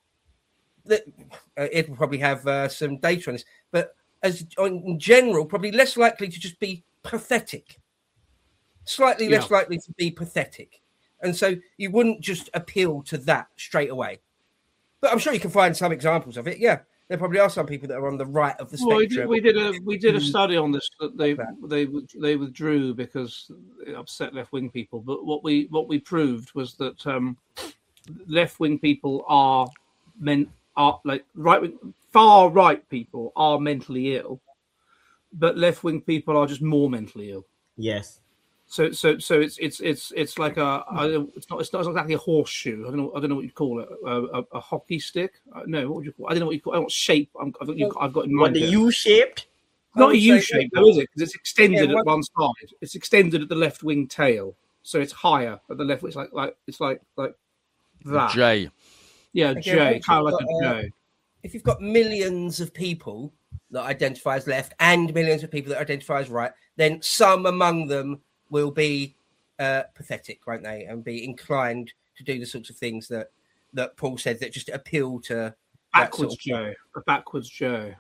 It will probably have some data on this, but in general, probably less likely to just be pathetic. Slightly less likely to be pathetic. And so you wouldn't just appeal to that straight away. But I'm sure you can find some examples of it. Yeah, there probably are some people that are on the right of the spectrum.
We did a study on this that they withdrew because it upset left-wing people. But what we proved was that left-wing people are like far right people are mentally ill, but left-wing people are just more mentally ill.
Yes.
So it's like it's not exactly a horseshoe. I don't know what you'd call it. A hockey stick? No, what would you call it? I don't know what you call it. I don't know what shape I've got in mind.
What, the U-shaped?
Not a U-shape, though, is it? Because it's extended at one side. It's extended at the left wing tail, so it's higher at the left. It's like that.
J.
Yeah, J. Kind of like a J.
If you've got millions of people that identify as left and millions of people that identify as right, then some among them will be pathetic, won't they? And be inclined to do the sorts of things that Paul said that just appeal to
backwards Joe. A backwards Joe.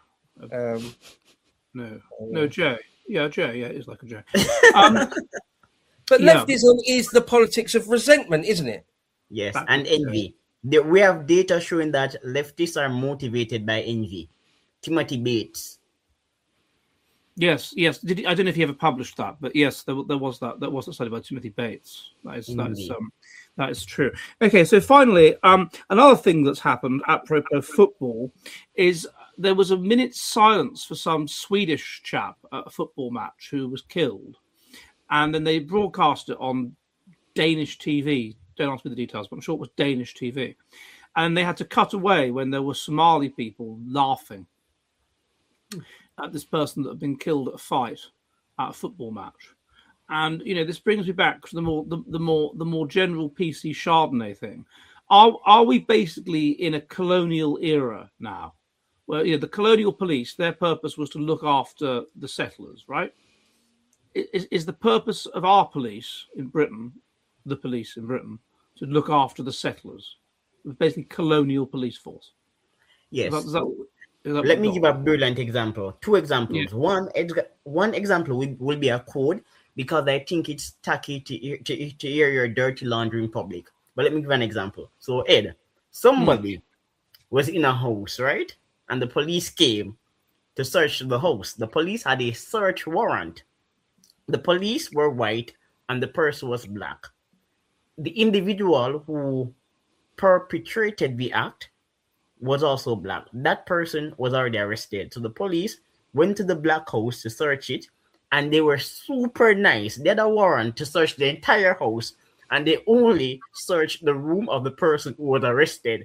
No Joe. Yeah, Joe. Yeah, it is like a Joe.
But leftism is the politics of resentment, isn't it?
Yes, and envy. We have data showing that leftists are motivated by envy. Timothy Bates.
Yes. I don't know if he ever published that, but yes, there was that. There was a study by Timothy Bates. That is true. Okay, so finally, another thing that's happened apropos football is there was a minute's silence for some Swedish chap at a football match who was killed, and then they broadcast it on Danish TV. Don't ask me the details, but I'm sure it was Danish TV, and they had to cut away when there were Somali people laughing at this person that had been killed at a fight at a football match. And this brings me back to the more general PC Chardonnay thing. Are we basically in a colonial era now, where the colonial police, their purpose was to look after the settlers, right? Is the purpose of our police in Britain, the police in Britain, to look after the settlers? Basically, colonial police force.
Yes. Let me give a brilliant example. Two examples. Yeah. One example will be a code, because I think it's tacky to air your dirty laundry in public. But let me give an example. So, Ed, somebody was in a house, right? And the police came to search the house. The police had a search warrant. The police were white and the person was black. The individual who perpetrated the act was also black. That person was already arrested. So the police went to the black house to search it, and they were super nice. They had a warrant to search the entire house, and they only searched the room of the person who was arrested.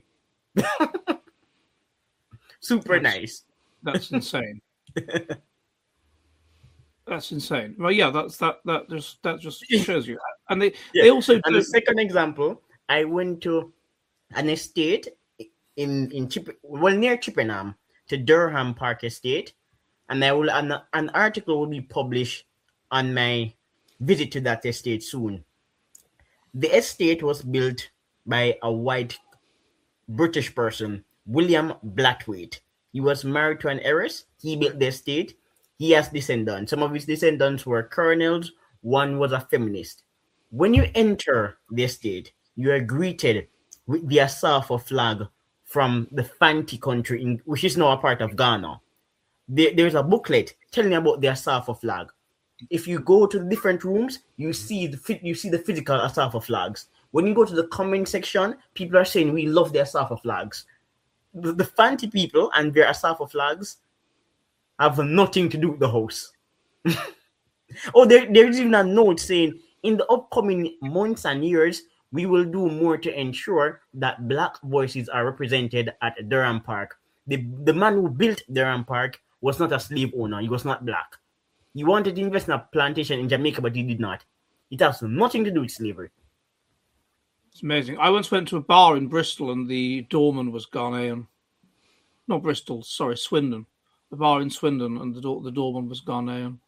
Super nice.
That's insane. That's insane. Well, yeah, that just shows you. And they also.
And the second example, I went to an estate near Chippenham, to Durham Park Estate, and an article will be published on my visit to that estate soon. The estate was built by a white British person, William Blathwaite. He was married to an heiress. He built the estate. He has descendants. Some of his descendants were colonels. One was a feminist. When you enter the estate, you are greeted with the Asafa flag from the Fanti country, which is now a part of Ghana. There's a booklet telling you about the Asafa flag. If you go to the different rooms, you see the physical Asafa flags. When you go to the comment section, people are saying we love the Asafa flags. The Fanti people and their Asafa flags have nothing to do with the house. There is even a note saying in the upcoming months and years, we will do more to ensure that Black voices are represented at Durham Park. The man who built Durham Park was not a slave owner. He was not Black. He wanted to invest in a plantation in Jamaica, but he did not. It has nothing to do with slavery.
It's amazing. I once went to a bar in Bristol and the doorman was Ghanaian. Not Bristol, sorry, Swindon. The bar in Swindon and the doorman was Ghanaian.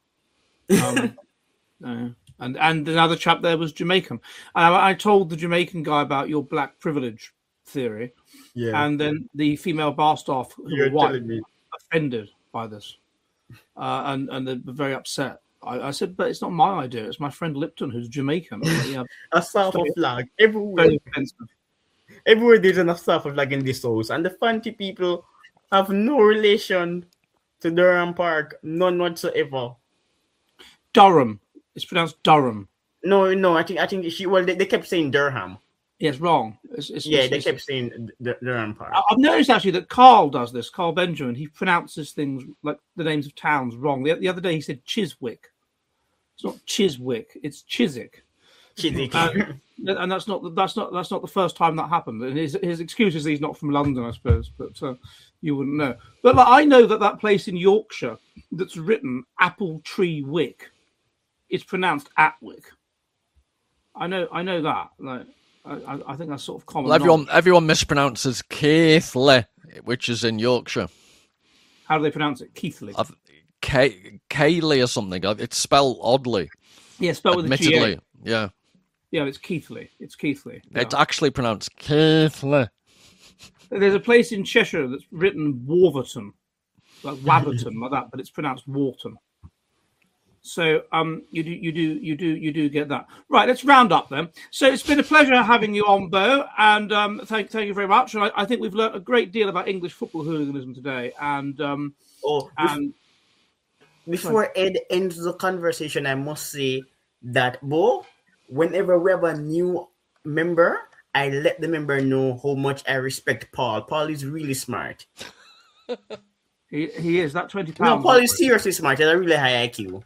And another chap there was Jamaican. And I told the Jamaican guy about your black privilege theory. Yeah. And then the female bar staff who were white offended by this. And they were very upset. I said, but it's not my idea. It's my friend Lipton, who's Jamaican. A
Asafa flag everywhere. Everywhere there's an Asafa flag in this house. And the Fanti people have no relation to Durham Park. None whatsoever.
Durham. It's pronounced Durham.
No. I think they kept saying Durham.
Yes, wrong.
They kept saying Durham Park.
I've noticed actually that Carl does this. Carl Benjamin. He pronounces things like the names of towns wrong. The other day he said Chiswick. It's not Chiswick. It's Chiswick.
Chiswick.
And that's not the first time that happened. And his excuse is he's not from London, I suppose. But you wouldn't know. But I know that place in Yorkshire that's written Apple Tree Wick is pronounced Atwick. I know that. I think that's sort of common.
Well, everyone mispronounces Keighley, which is in Yorkshire.
How do they pronounce it? Keighley.
Keighley or something. It's spelled oddly.
Yeah, spelled with a G.
Yeah.
Yeah, it's Keighley. It's Keighley. Yeah.
It's actually pronounced Keighley.
There's a place in Cheshire that's written Warverton, like Waverton, like that, but it's pronounced Wharton. So you do get that. Right, let's round up then. So it's been a pleasure having you on, Bo, and thank you very much. And I think we've learned a great deal about English football hooliganism today. And
before Ed ends the conversation, I must say that, Bo, whenever we have a new member, I let the member know how much I respect Paul. Paul is really smart.
He is. That £20.
No, Paul is seriously smart. He has a really high IQ.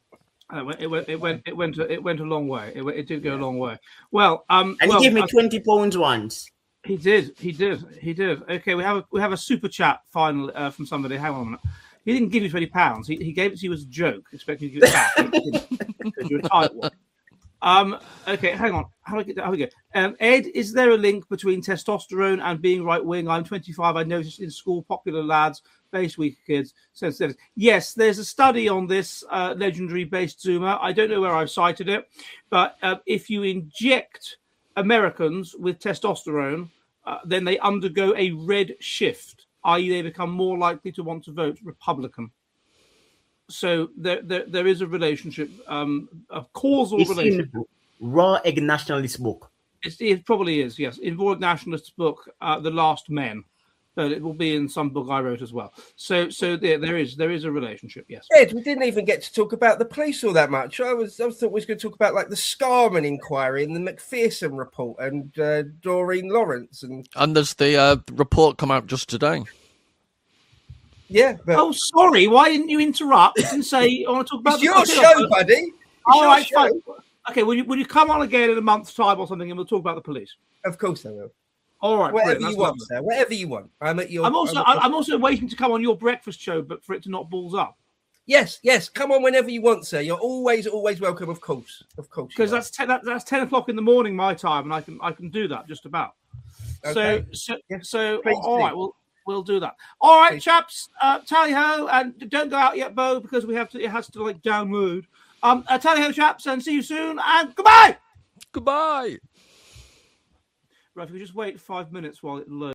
It went a long way. It did go a long way. Well,
and he gave me £20 once.
He did. Okay, we have a super chat final from somebody. Hang on a minute. He didn't give you £20. He gave it to you as a joke, expecting you to give it back. You're a tight one. Okay, hang on. How do we go? Ed, is there a link between testosterone and being right wing? I'm 25. I noticed in school, popular lads, base weaker kids. Yes, there's a study on this legendary based Zoomer. I don't know where I've cited it, but if you inject Americans with testosterone, then they undergo a red shift, i.e., they become more likely to want to vote Republican. So there is a relationship, a causal relationship.
In Raw Egg Nationalist book.
It probably is, yes. In Raw Egg Nationalist's book, The Last Men. But it will be in some book I wrote as well. So there is a relationship, yes.
Ed, we didn't even get to talk about the police all that much. I thought we was going to talk about like the Scarman inquiry and the McPherson report and Doreen Lawrence.
And there's the report come out just today.
Yeah. But...
Oh, sorry. Why didn't you interrupt and say, I want to talk about
it's your show, buddy.
All right, fine. Okay, will you come on again in a month's time or something and we'll talk about the police?
Of course I will.
All right,
whatever you want, sir. Whatever you want. I'm
also waiting to come on your breakfast show, but for it to not balls up.
Yes. Come on whenever you want, sir. You're always welcome. Of course.
Because that's 10 o'clock in the morning my time, and I can do that just about. Okay. So all right, we'll do that. All right, chaps. Tally ho, and don't go out yet, Bo, because we have to. It has to download. Tally ho, chaps, and see you soon. And goodbye.
Goodbye.
Right, if we just wait 5 minutes while it loads.